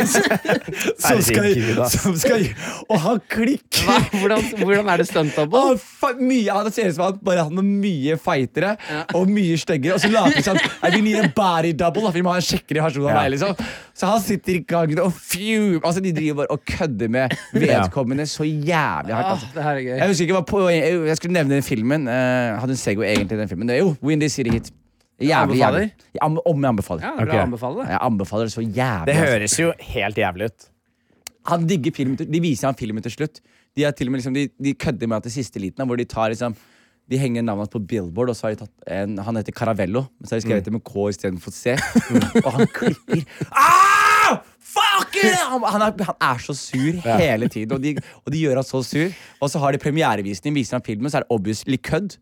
som skal og han klikker. Hvordan er det stunt double? Han ser ut som han er mye feitere og mye styggere, og så later de sånn vi need a body double, vi må ha en kjekkere versjon av meg, liksom. Så han sitter i gangen og altså de driver bare og kødder med vedkommende så jævlig hardt, det her er gøy. Jeg husker ikke hva poenget, jeg skulle nevne den filmen, hadde en Sego egentlig den filmen, det er jo Windy City Heat. Jævlig. Jeg anbefaler. Jeg anbefaler det så jævlig. Det høres jo helt jævlig ut. Han digger filmen, de viser han filmen til slutt. De er til og med liksom, de kødder med at det siste liten, hvor de tar liksom de henger navnet på Billboard, og så har de tatt han heter Caravello, men så har de skrevet det med K i stedet for C. Og han klikker. Fuck it! Han så sur hele tiden, og de gjør han så sur. Og så har de premierevisning, viser han filmen, så det obviously kødd.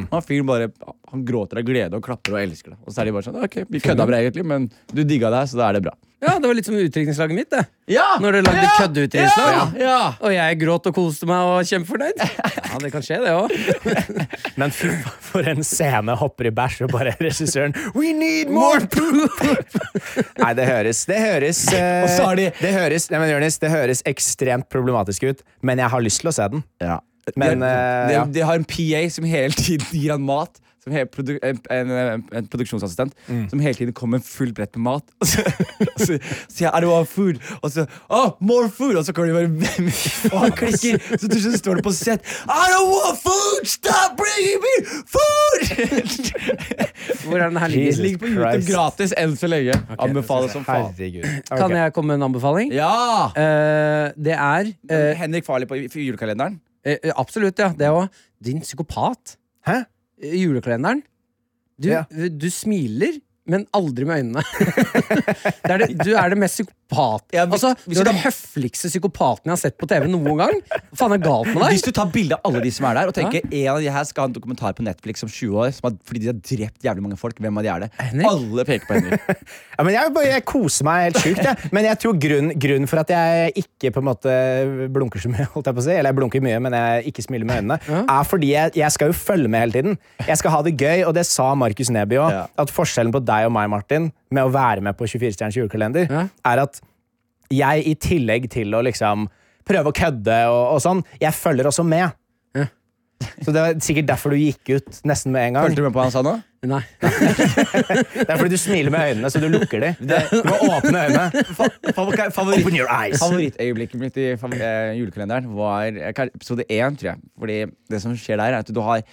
Han gråter av glede og klapper og elsker det. Og så de bare sånn, ok, vi kødda bra egentlig, men du digga det, så da det bra. Ja, det var litt som utdrikningslaget mitt, det. Ja! Når dere lagde køddeutdrikningslag. Ja! Og jeg gråt og koste meg og kjempefornøyd. Ja, det kan skje, det også. Men fy, for en scene hopper i bæsj, og bare regissøren We need more poop! Nei, det høres Og så har de det høres ekstremt problematisk ut, men jeg har lyst til å se den. Ja. Men, de har en PA som hele tiden gir han mat. Som en produksjonsassistent som hele tiden kommer med full brett med mat. Og så sier jeg, I don't want food. Og så, more food. Og så kommer de bare og han klikker. Så til slutt står det på set, I don't want food, stop bringing me food. Hvor den her ligger? Ligger på YouTube gratis enn så lenge. Anbefales som faen. Kan jeg komme med en anbefaling? Ja! Det Henrik Farley på julekalenderen. Absolutt, ja. Det var din psykopat. Hæ? Julekalenderen. Du smiler, men aldri med øynene. Du det mest psykopat. Altså, du det høfligste psykopaten jeg har sett på TV noen gang. Hva faen galt med deg? Hvis du tar bilde av alle de som der og tenker en av de her skal ha en dokumentar på Netflix om 20 år fordi de har drept jævlig mange folk, hvem av de det? Henrik? Alle peker på Henrik. Ja, men jeg koser meg helt sjukt, jeg. Men jeg tror grunnen for at jeg ikke på en måte blunker så mye, holdt jeg på å si, eller jeg blunker mye, men jeg ikke smiler med øynene, fordi jeg skal jo følge med hele tiden. Jeg skal ha det gøy, og det sa Markus Neby også, at forskjellen på deg og meg, Martin, med å være med på 24-stjerners julekalender, at jeg i tillegg til å liksom prøve å kødde og sånn, jeg følger også med. Så det var sikkert derfor du gikk ut nesten med en gang. Følte du med på hva han sa nå? Nei. Det fordi du smiler med øynene, så du lukker de. Du må åpne øynene. Open your eyes. Favorittøyeblikket mitt i julekalenderen var episode 1, tror jeg. Fordi det som skjer der at du har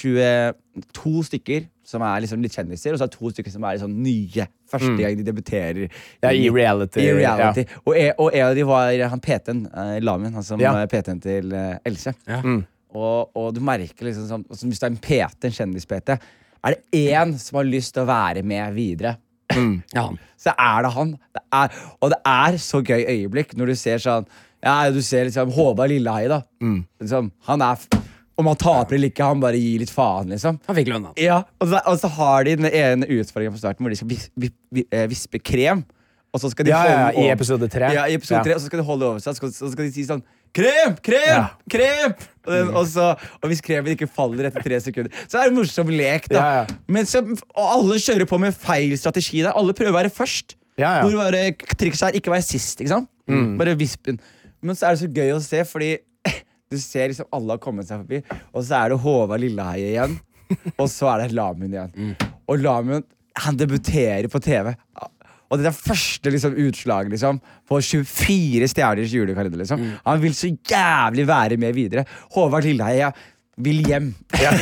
22 stykker som liksom litt kjendiser, og så 2 stykker som liksom nye. Første gang de debuterer i reality. Ja. Og en av de var han PT-en, Lamin, han som PT-en til Else. Og du merker liksom sånn, hvis det en PT, en kjendis-PT, det en som har lyst til å være med videre, så det han. Og det så gøy øyeblikk når du ser sånn, du ser liksom Håvard Lillehei da. Liksom, han om han taper eller ikke, han bare gir litt faen, liksom. Han fikk lønna. Ja, og så har de den ene utfordringen på starten hvor de skal vispe krem. Og så skal de holde over. I episode 3. Ja, i episode 3, og så skal de holde over seg. Så skal de si sånn, krem! Og hvis kremen ikke faller etter 3 sekunder, så det en morsom lek, da. Men og alle kjører på med feil strategi der. Alle prøver å være først. Hvor bare trikset ikke være sist, ikke sant? Bare vispen. Men så det så gøy å se, fordi du ser liksom alle har kommet seg forbi, og så det Håvard Lillehei igjen, og så det Lamin igjen. Og Lamin, han debuterer på TV. Og det første liksom, utslaget liksom, på 24 stjerners julekalender. Liksom. Han vil så jævlig være med videre. Håvard Lillehei vil hjem.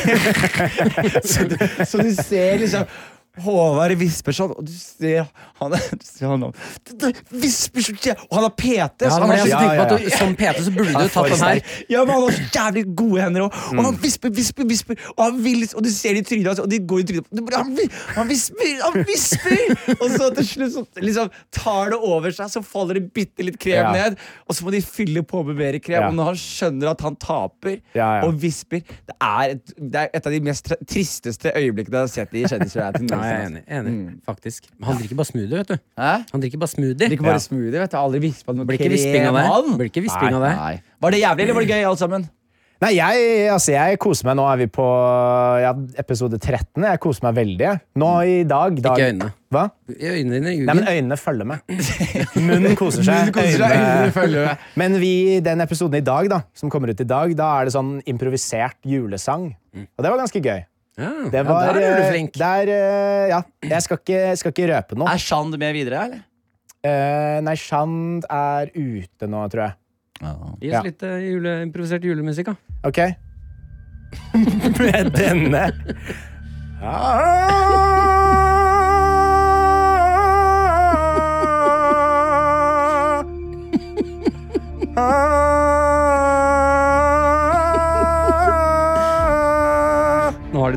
Så du ser liksom Håvard visper sånn, og du ser han visper sånn, og han har PT. Som PT så burde du tatt den her. Ja, men han har så jævlig gode hender også. Og han visper, og han vil, og du ser de i trynet, og de går i trynet. Han visper, og så til slutt så, liksom, tar det over seg, så faller det bitte litt krem ned, og så må de fylle på med mer krem, og når han skjønner at han taper, og visper, det et av de mest tristeste øyeblikkene jeg har sett i kjendisverden til noen. Jeg enig, faktisk. Men han drikker bare smoothie, vet du. Hæ? Han drikker bare smoothie. Drikker bare smoothie, vet du. Aldri vispa noe Blir ikke visping av det. Blir ikke visping av det. Nei. Var det jævlig, eller var det gøy alt sammen? Nei, jeg koser meg. Nå vi på episode 13. Jeg koser meg veldig. Nå i dag Ikke øynene. Hva? Øynene dine ljuger. Nei, men øynene følger med. Munnen koser seg. Øynene følger med. Men den episoden i dag da, som kommer ut i dag, da det sånn improvisert julesang. Og det var ganske gøy. Det var, der du flink. Jeg skal ikke røpe noe. Shand med videre, eller? Nei, Shand ute nå, tror jeg. Gi oss litt improvisert julemusikk, da. Ok. Med denne.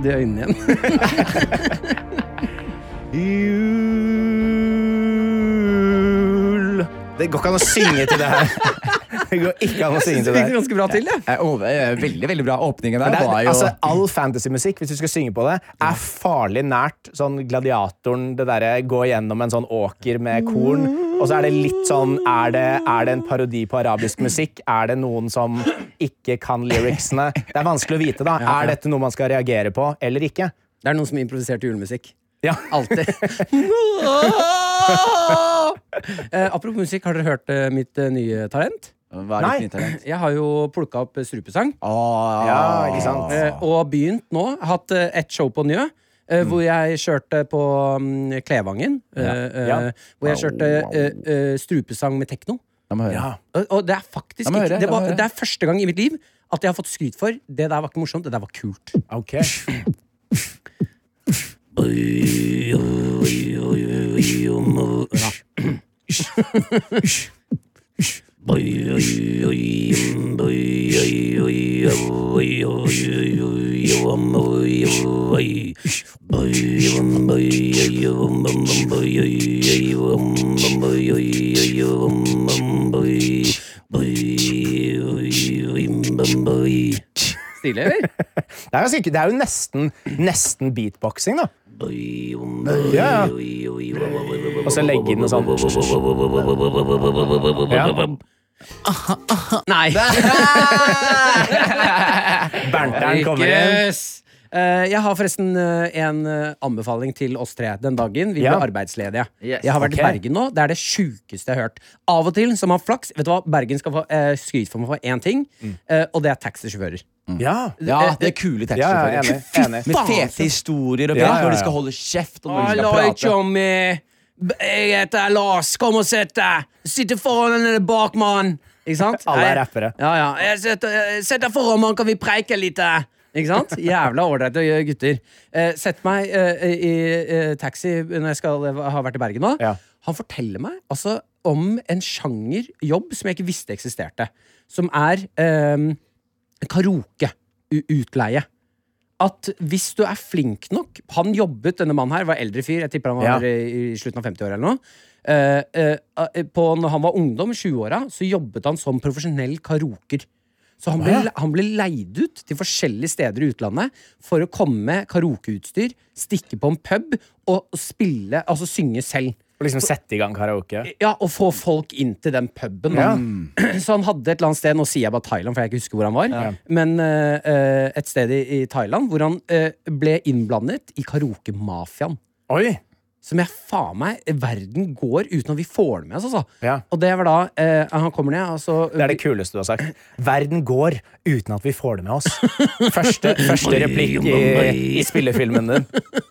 de øynene igjen. Jul. Det går ikke an å synge til det her. Det går ikke an å synge til det her. Det ganske bra til, ja. Veldig, veldig bra. Åpningen der var jo altså, all fantasymusikk, hvis du skal synge på det, farlig nært sånn gladiatoren, det derre gå gjennom en sånn åker med korn, og så det litt sånn, det en parodi på arabisk musikk? Det noen som ikke kan lyricsene? Det vanskelig å vite, da. Dette noe man skal reagere på, eller ikke? Det noen som improviserte julemusikk. Ja. Alltid. Apropos musikk, har dere hørt mitt nye talent? Hva ditt nye talent? Jeg har jo plukket opp strupesang. Ja, ikke sant? Og begynt nå, hatt et show på Njø, hvor jeg kjørte på Klevangen, hvor jeg kjørte strupesang med tekno. Og det faktisk ikke, det første gang i mitt liv at jeg har fått skryt for. Det der var ikke morsomt, det der var kult. Ok. Stilig, eller? Det jo nesten beatboxing, da. Ja. Og så legge inn noe sånt. Ja. Nei. Bernteren kommer inn. Jeg har forresten en anbefaling til oss tre den dagen vi ble arbeidsledige. Jeg har vært i Bergen nå. Det det sjukeste jeg har hørt. Av og til, som har flaks, vet du hva? Bergen skal få skryt for meg for én ting, og det taxisjåfører. Ja, det kule taxisjåfører. Enig. Med fete historier og når de skal holde kjeft og når de skal prate. Jeg heter Lars, kom og sett deg. Sitter foran denne bakmann. Ikke sant? Alle rappere. Ja. Jeg setter foran man, kan vi preike litt. Ikke sant? Jævla ålreite gutter. Sett meg i taxi når jeg har vært i Bergen nå. Han forteller meg altså om en sjangerjobb som jeg ikke visste eksisterte. Som karaoke-utleie. At hvis du flink nok. Han jobbet, denne mannen her var eldre fyr. Jeg tipper han var i slutten av 50 år eller noe. Når han var ungdom, 20-åra, så jobbet han som profesjonell karaoker. Så han ble leid ut til forskjellige steder i utlandet for å komme med karaokeutstyr, stikke på en pub og spille, altså synge selv. Og liksom sette i gang karaoke. Ja, og få folk inn til den puben. Så han hadde et eller annet sted, nå sier jeg bare Thailand, for jeg ikke husker hvor han var, men et sted i Thailand hvor han ble innblandet i karaoke-mafiaen. Oi! Som faen meg, verden går uten at vi får det med oss, altså. Og det var da, han kommer ned, altså. Det det kuleste du har sagt. Verden går uten at vi får det med oss. Første replikk i spillefilmen din.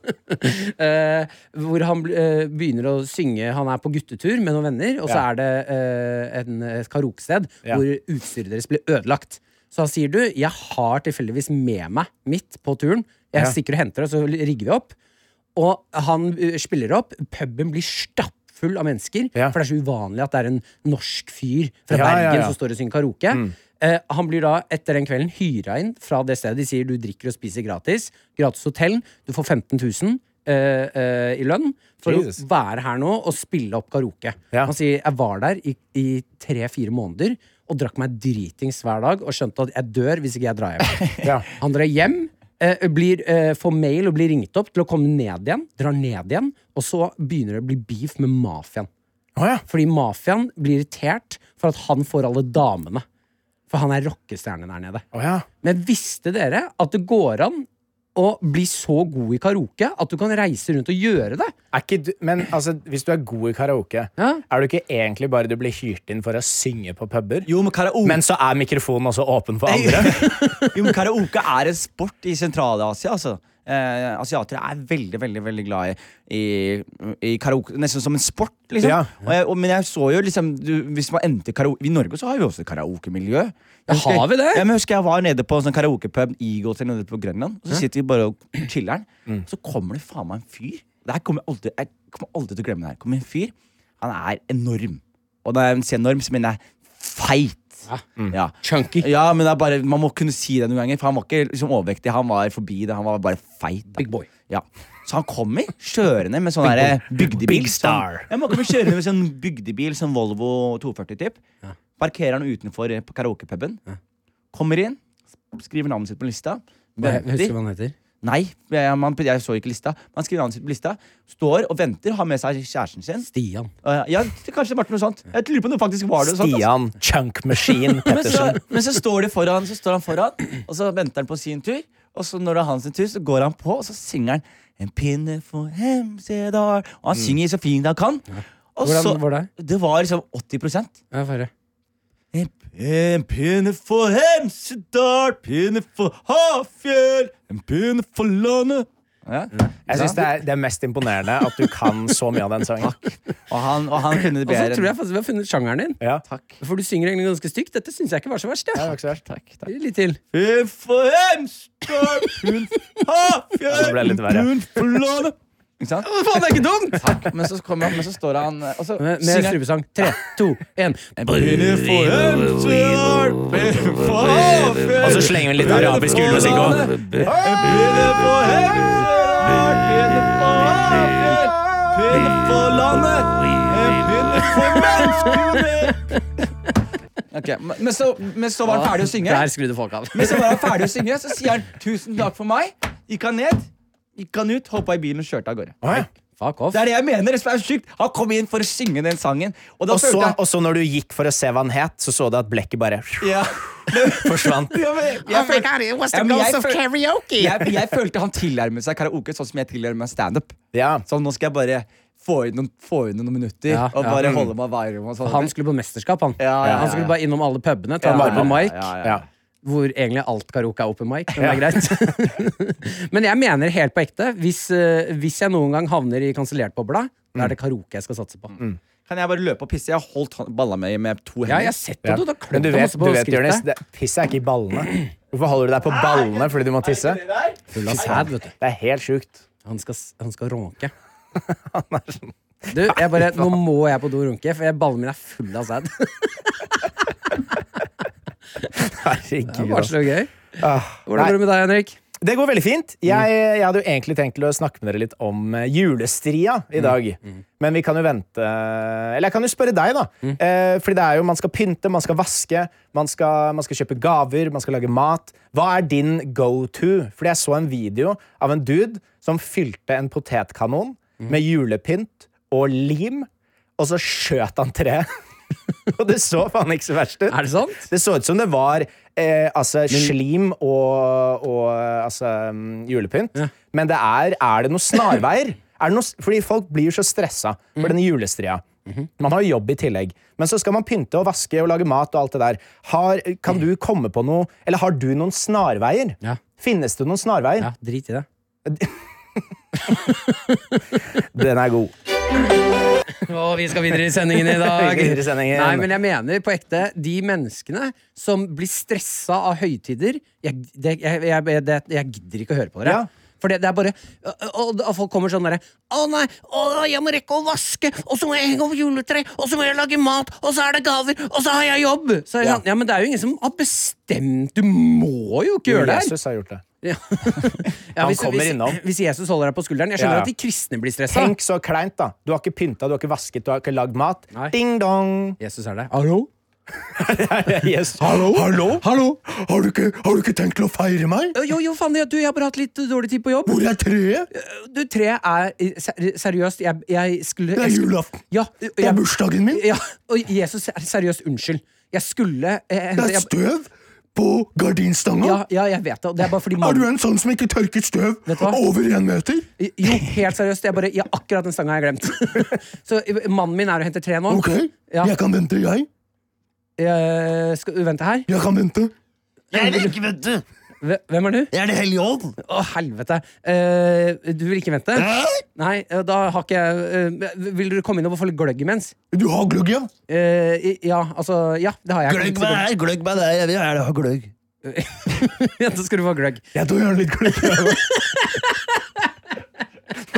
Hvor han begynner å synge, han på guttetur med noen venner, og så det et karaokested hvor utstyret deres blir ødelagt. Så han sier, jeg har tilfeldigvis med meg midt på turen, jeg stikker og henter det, så rigger vi opp. Og han spiller opp. Puben blir stappfull av mennesker, for det så uvanlig at det en norsk fyr fra Bergen som står og synger karaoke. Han blir da etter den kvelden hyret inn fra det stedet. De sier du drikker og spiser gratis hotell, du får 15 000 i lønn for å være her nå og spille opp karaoke. Han sier jeg var der i 3-4 måneder og drakk meg dritings hver dag og skjønte at jeg dør hvis ikke jeg drar hjem. Han drar hjem, får mail og blir ringt opp til å komme ned igjen, drar ned igjen, og så begynner det å bli beef med mafiaen. Fordi mafiaen blir irritert for at han får alle damene. For han rockestjerne der nede. Men visste dere at det går an å bli så god i karaoke at du kan reise rundt og gjøre det? Men altså, hvis du god i karaoke, du ikke egentlig bare du blir hyrt inn for å synge på puber? Jo, men så mikrofonen også åpen for andre? Jo, men karaoke en sport i Sentral-Asia, altså. Asiater veldig, veldig, veldig glad i karaoke, nesten som en sport, liksom. Men jeg så jo liksom hvis man endte karaoke i Norge, så har vi også karaoke-miljø. Har vi det? Jeg husker jeg var nede på en sånn karaoke-pub Eagles eller noe på Grønland, og så sitter vi bare og chiller'n, så kommer det faen meg en fyr. Jeg kommer aldri til å glemme det her. Kommer en fyr, han enorm. Og da jeg sier enorm, så mener jeg feit. Ja. Chunky. Ja, men det er bare, man må kunne si det noen ganger, for han var ikke liksom overvektig, han var forbi det, han var bare feit. Da. Big boy. Ja. Så han kommer kjørende med sånn der bygdebil. Big star. Ja, man kommer kjørende med sånn bygdebil, sånn Volvo 240-typ. Parkerer han utenfor på karaokepuben. Kommer inn, skriver navnet sitt på lista. Husker du hva han heter? Nei, jeg så ikke lista. Man skriver navnet sitt på lista, står og venter, har med seg kjæresten sin. Stian. Ja, kanskje det var noe sånt. Jeg lurer på om det faktisk var det sånt. Stian, Chunk Machine Pettersen. Men så står han foran, og så venter han på sin tur. Og så når det er hans tur, så går han på, og så synger han En pinne for Hemsedal. Og han synger så fint han kan. Og Hvordan var det? Det var liksom 80%. Ja, for det. En pinne for Hemsedal, pinne for Hafjell, en pinne for landet. Ja. Jeg synes det er mest imponerende at du kan så mye av den sangen. Og han kunne det Og så bedre. tror jeg faktisk vi har funnet sjangeren din. Ja. Takk. For du synger egentlig ganske stygt. Dette synes jeg ikke var så verst. Det Ja. var ikke så verst. Takk. Litt til. Pinne for Hemsedal, pinne for Hafjell, Ja, det ble litt verre. pinne for landet. Ikke sant? Faen, det er ikke dumt! Takk. Men så står han og så Med synger han strupesang. 3, 2, 1. En pinne for Hemsedal, pinne for Hafjell. Og så slenger vi litt arabisk julemusikk også. En pinne for Hemsedal, pinne for Hafjell, pinne for landet, en pinne for menneskene. Ok, men så var han ferdig å synge. Der skrudde folk av. Men så var han ferdig å synge, så sier han 'tusen takk for meg'. Gikk han ned, gikk han ut, hoppa i bilen og kjørte av gårde. Fuck off. Det er det jeg mener. Det er sykt. Han kom inn for å synge den sangen. Og da følte jeg Og så når du gikk for å se hva han het, så du at blekket bare ja. forsvant. Ja, men, jeg følte, it was Ja, men jeg føl- karaoke! jeg følte han tilnærmet seg karaoke sånn som jeg tilnærmer meg stand-up. Ja. Så nå skal jeg bare få inn noen minutter Ja, og ja. bare holde meg varm. Og sånn. Han skulle på mesterskap, han. Ja. Han skulle bare innom alle pubene, ta en Ja, open mic. Ja. Hvor egentlig alt karaoke er open mic, men det er greit. Men jeg mener helt på ekte, hvis jeg noen gang havner i kansellert-bobla, da er det karaoke jeg skal satse på. Kan jeg bare løpe og pisse? Jeg har holdt balla med 2 Ja, hender. jeg har sett Ja. at du har Men kløpt du deg vet, masse på Jonis, skrittet. piss er ikke i ballene. Hvorfor holder du deg på ballene fordi du må tisse? Full av sæd, vet du. Det er helt sjukt. Han skal rånke. Du, nå må jeg på do og runke, for ballen min er full av sæd. Herregud. Det var så gøy. Ah, Hvordan går det med deg, Henrik? Det går veldig fint. Jeg hadde jo egentlig tenkt til å snakke med dere litt om julestria i dag. Men vi kan jo vente. Eller jeg kan jo spørre deg, da. Fordi det er jo, man skal pynte, man skal vaske, man skal kjøpe gaver, man skal lage mat. Hva er din go-to? Fordi jeg så en video av en dude som fylte en potetkanon med julepynt og lim, og så skjøt han treet. Og det så faen ikke så verst ut. Er det sant? Det så ut som det var slim og julepynt. Ja. Men er det noen snarveier? Fordi folk blir jo så stressa for denne julestria. Man har jo jobb i tillegg. Men så skal man pynte og vaske og lage mat og alt det der. Kan du komme på noe, eller har du noen snarveier? Ja. Finnes det noen snarveier? Ja, drit i det. Den er god. Vi skal videre i sendingen i dag. Vi skal videre i sendingen. Nei, men jeg mener på ekte, de menneskene som blir stressa av høytider, jeg gidder ikke å høre på dere. Ja. For det er bare og folk kommer sånn derre Å nei, jeg må rekke å vaske, og så må jeg henge opp juletre, og så må jeg lage mat, og så er det gaver, og så har jeg jobb. Så er det sånn, ja, men det er jo ingen som har bestemt. Du må jo ikke gjøre det her. Jesus har gjort det. Ja. Han kommer innom. Hvis Jesus holder deg på skulderen. Jeg skjønner Ja. at de kristne blir stressa. Tenk så kleint, da. Du har ikke pynta, du har ikke vasket, du har ikke lagd mat. Nei. Ding dong! Jesus er det. Hallo? Yes. Hallo? Har du ikke tenkt til å feire meg? Jo, faen, du, jeg har bare hatt litt dårlig tid på jobb. Hvor er treet? Du, treet er seriøst, jeg skulle Det er julaften. Ja, Det er bursdagen min. ja, og Jesus, seriøst, unnskyld. Jeg skulle Det er støv på gardinstanga. ja, jeg vet det. Og det er bare fordi Er du en sånn som ikke tørket støv Vet du hva? over 1 meter? Jo, helt seriøst. Akkurat den stanga har jeg glemt. Så mannen min er og henter tre nå. Ok, Ja. jeg kan vente, jeg. Skal du vente her? Jeg kan vente. Jeg vil ikke vente. Hvem er du? Jeg er det hellige ånd. Å, helvete. Du vil ikke vente? Nei, da har ikke jeg Vil dere komme inn og få litt gløgg imens? Du har gløgg, ja? Ja, det har jeg. Gløgg med deg, gløgg med deg. Jeg vil gjerne ha gløgg. Ja, da skal du få gløgg. Jeg tar gjerne litt gløgg. Få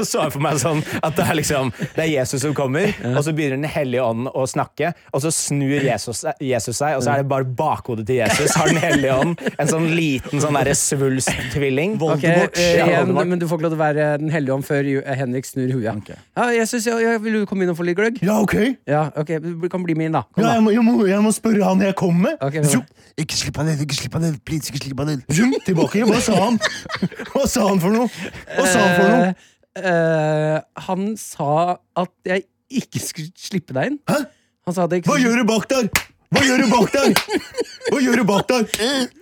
så jeg for meg sånn at det liksom det Jesus som kommer, og så begynner den hellige ånden å snakke, og så snur Jesus seg, og så det bare bakhodet til Jesus, har den hellige ånd en sånn liten sånn der svulst-tvilling. Men du får ikke lov til å være den hellige ånd før Henrik snur huet. Ja, Jesus, vil du komme inn og få litt gløgg? Ja, ok. Ja, ok, du kan bli med inn da. Ja, jeg må spørre han jeg kom med. Okay, ikke slipp han inn, please, ikke slipp han inn. Tilbake, hva sa han? Hva sa han for noe? Han sa at jeg ikke skulle slippe deg inn. Hæ? Han sa at jeg ikke Hva gjør du bak der? Hva gjør du bak der?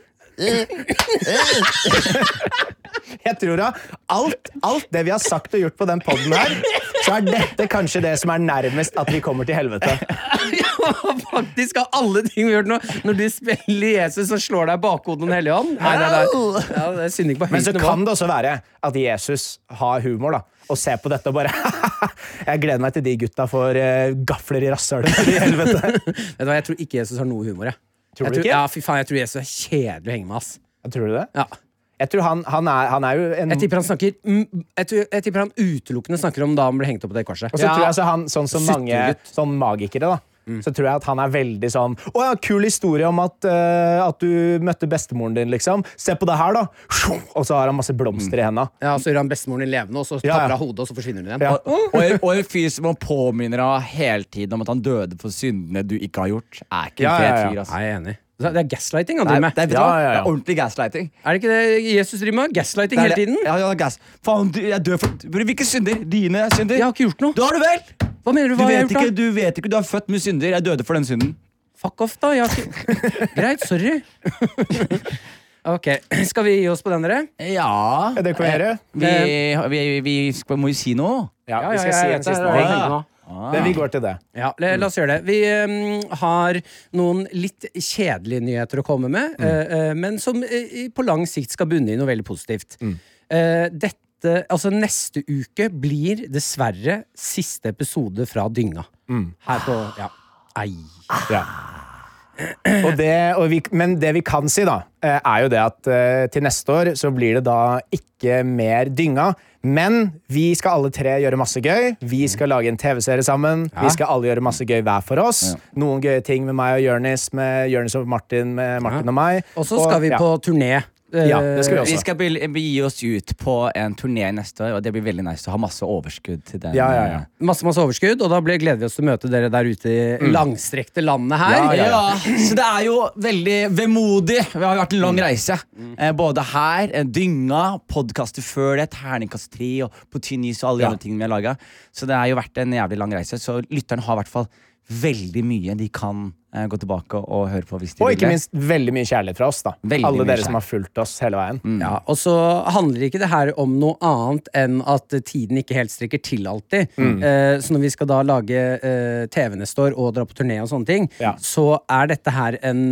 Jeg tror da alt det vi har sagt og gjort på den podden her, så dette kanskje det som nærmest at vi kommer til helvete. Ja, faktisk av alle ting vi har gjort nå. Når du spiller Jesus og slår deg bakhodet den hellige ånd. Nei. Ja, det er synd ikke på høyt nivå. Men så kan det også være at Jesus har humor da, og ser på dette og bare jeg gleder meg til de gutta får gafler i rasshølet i helvete. Vet du hva, jeg tror ikke Jesus har noe humor, jeg. Tror du ikke? Ja, fy faen, jeg tror Jesus kjedelig å henge med, ass. Tror du det? Ja. Jeg tror han er jo en... Jeg tipper han utelukkende snakker om da han ble hengt opp på det korset. Og så tror jeg så han, sånn som mange sånn magikere da, så tror jeg at han veldig sånn kul historie om at du møtte bestemoren din, liksom. Se på det her, da. Og så har han masse blomster i hendene. Ja, og så gjør han bestemoren din levende, og så tapper han hodet, og så forsvinner den igjen. Ja. Og en fyr som påminner deg hele tiden om at han døde for syndene du ikke har gjort, ikke en fet fyr, altså. Nei, jeg er enig. Det er gaslighting han driver med. Det er ordentlig gaslighting. Er det ikke det Jesus driver med? Gaslighting hele tiden? Ja, gas. Faen, jeg dør for hvilke synder? Dine synder? Jeg har ikke gjort noe. Det har du vel? Hva mener du? Hva har jeg gjort da? Du vet ikke, du er født med synder. Jeg døde for den synden. Fuck off da, jeg har ikke... Greit, sorry. Ok, skal vi gi oss på den, dere? Ja. Det kan vi gjøre. Vi må jo si noe. Ja, vi skal si en siste. Vi går til det. Ja, la oss gjøre det. Vi har noen litt kjedelige nyheter å komme med, men som på lang sikt skal bunne i noe veldig positivt. Neste uke blir dessverre siste episode fra Dynga. Her på, Ei. Ja. Men det vi kan si da, jo det at til neste år så blir det da ikke mer Dynga, men vi skal alle tre gjøre masse gøy. Vi skal lage en TV-serie sammen. Vi skal alle gjøre masse gøy hver for oss. Noen gøye ting med meg og Jørnis, med Jørnis og Martin, med Martin og meg. Og så skal vi på turné. Ja, det skal vi også. Vi skal gi oss ut på en turné neste år, og det blir veldig nice å ha masse overskudd til den. Ja. Masse overskudd, og da gleder vi oss til å møte dere der ute i langstrekte landet her. Ja, så det er jo veldig vemodig. Vi har vært en lang reise. Både her, Dynga, podcaster før det, Terningkast 3 og på Tynn is og alle de andre tingene vi har laget. Så det har jo vært en jævlig lang reise, så lytterne har i hvert fall veldig mye de kan gå tilbake og høre på hvis de vil. Og ikke minst veldig mye kjærlighet fra oss da. Alle dere som har fulgt oss hele veien. Ja, og så handler ikke det her om noe annet enn at tiden ikke helt strekker til alltid. Så når vi skal da lage TV neste år og dra på turné og sånne ting, så dette her en...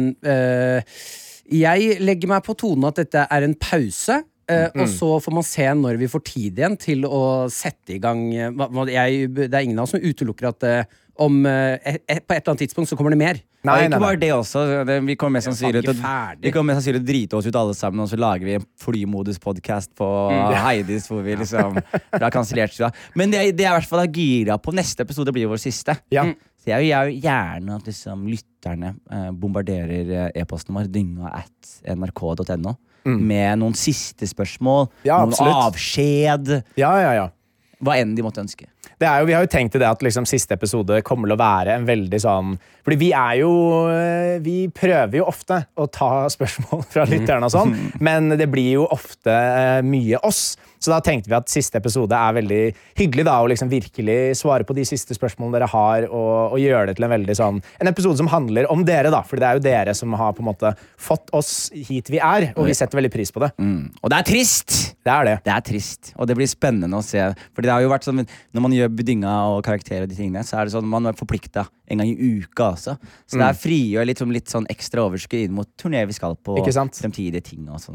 jeg legger meg på tonen at dette en pause, og så får man se når vi får tid igjen til å sette i gang. Det ingen av oss som utelukker at på et eller annet tidspunkt så kommer det mer. Ikke bare det også. Vi kommer mest sannsynlig til å drite oss ut alle sammen, og så lager vi en flymodus-podcast på Heidis hvor vi liksom har kansellert. Men det i hvert fall gira på. Neste episode blir vår siste. Så jeg vil gjerne at liksom, lytterne bombarderer e-posten vår dynga@nrk.no med noen siste spørsmål, noen avskjed, hva enn de måtte ønske. Vi har jo tenkt til det at liksom, siste episode kommer til å være en veldig sånn... Fordi vi prøver jo ofte å ta spørsmål fra lytterne og sånn, men det blir jo ofte mye oss. Så da tenkte vi at siste episode veldig hyggelig da, å liksom virkelig svare på de siste spørsmålene dere har, og gjøre det til en veldig sånn... En episode som handler om dere da, for det jo dere som har på en måte fått oss hit vi og vi setter veldig pris på det. Og det trist! Det er trist, og det blir spennende å se. For det har jo vært sånn, når man gjør Dynga og karakterer og de tingene, så det sånn, man forpliktet en gang i uka også. Så det frigjør litt sånn ekstra overskudd inn mot turné vi skal på, fremtidige ting og sånne ting.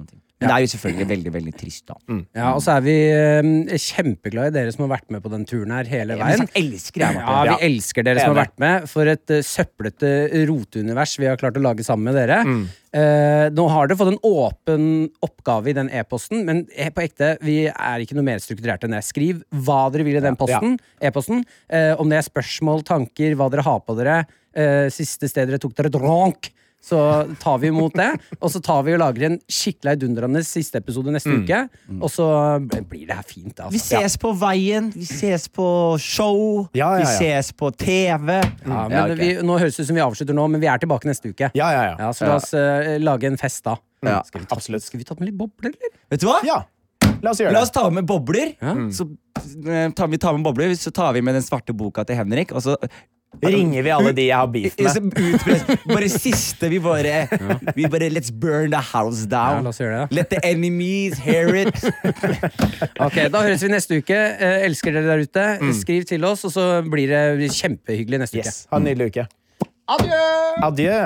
Men det er jo selvfølgelig veldig, veldig trist da. Ja, og så er vi kjempeglade i dere som har vært med på den turen her hele veien. Vi elsker det. Ja, vi elsker dere som har vært med. For et søplete roteunivers vi har klart å lage sammen med dere. Nå har dere fått en åpen oppgave i den e-posten, men på ekte, vi er ikke noe mer strukturert enn det. Skriv hva dere vil i den e-posten. Om det er spørsmål, tanker, hva dere har på dere. Siste sted dere tok dere dronk. Så tar vi imot det, og så tar vi og lager en skikkelig dundrende siste episode neste uke, og så blir det her fint. Altså. Vi ses på veien, vi ses på show, vi ses på TV. Men nå høres det ut som vi avslutter nå, men vi er tilbake neste uke. Så la oss lage en fest da. Skal vi ta med litt bobler, eller? Vet du hva? Ja, la oss gjøre det. La oss ta med bobler. Så vi tar med bobler, så tar vi med den svarte boka til Henrik, og så ringer vi alle de jeg har beef med. Bare siste, vi bare let's burn the house down. Ja, la oss gjøre det. Let the enemies hear it. Ok, da høres vi neste uke. Elsker dere der ute. Skriv til oss, og så blir det kjempehyggelig neste uke. Ha en nydelig uke. Adjø.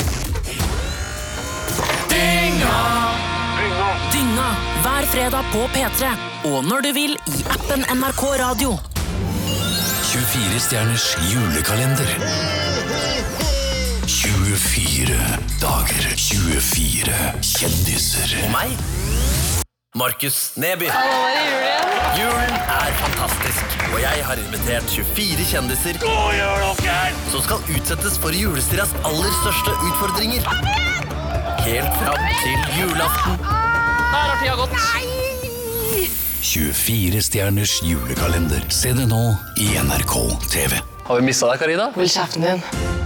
Dynga hver fredag på P3, og når du vil i appen NRK Radio. 24 stjerners julekalender. 24 dager, 24 kjendiser. Og meg, Markus Neby. Julen er fantastisk, og jeg har invitert 24 kjendiser som skal utsettes for julestiras aller største utfordringer. Helt fram til julaften. Her har tida gått. 24 stjerners julekalender. Se det nå i NRK TV. Har vi mistet deg, Karina? Vil kjeften din.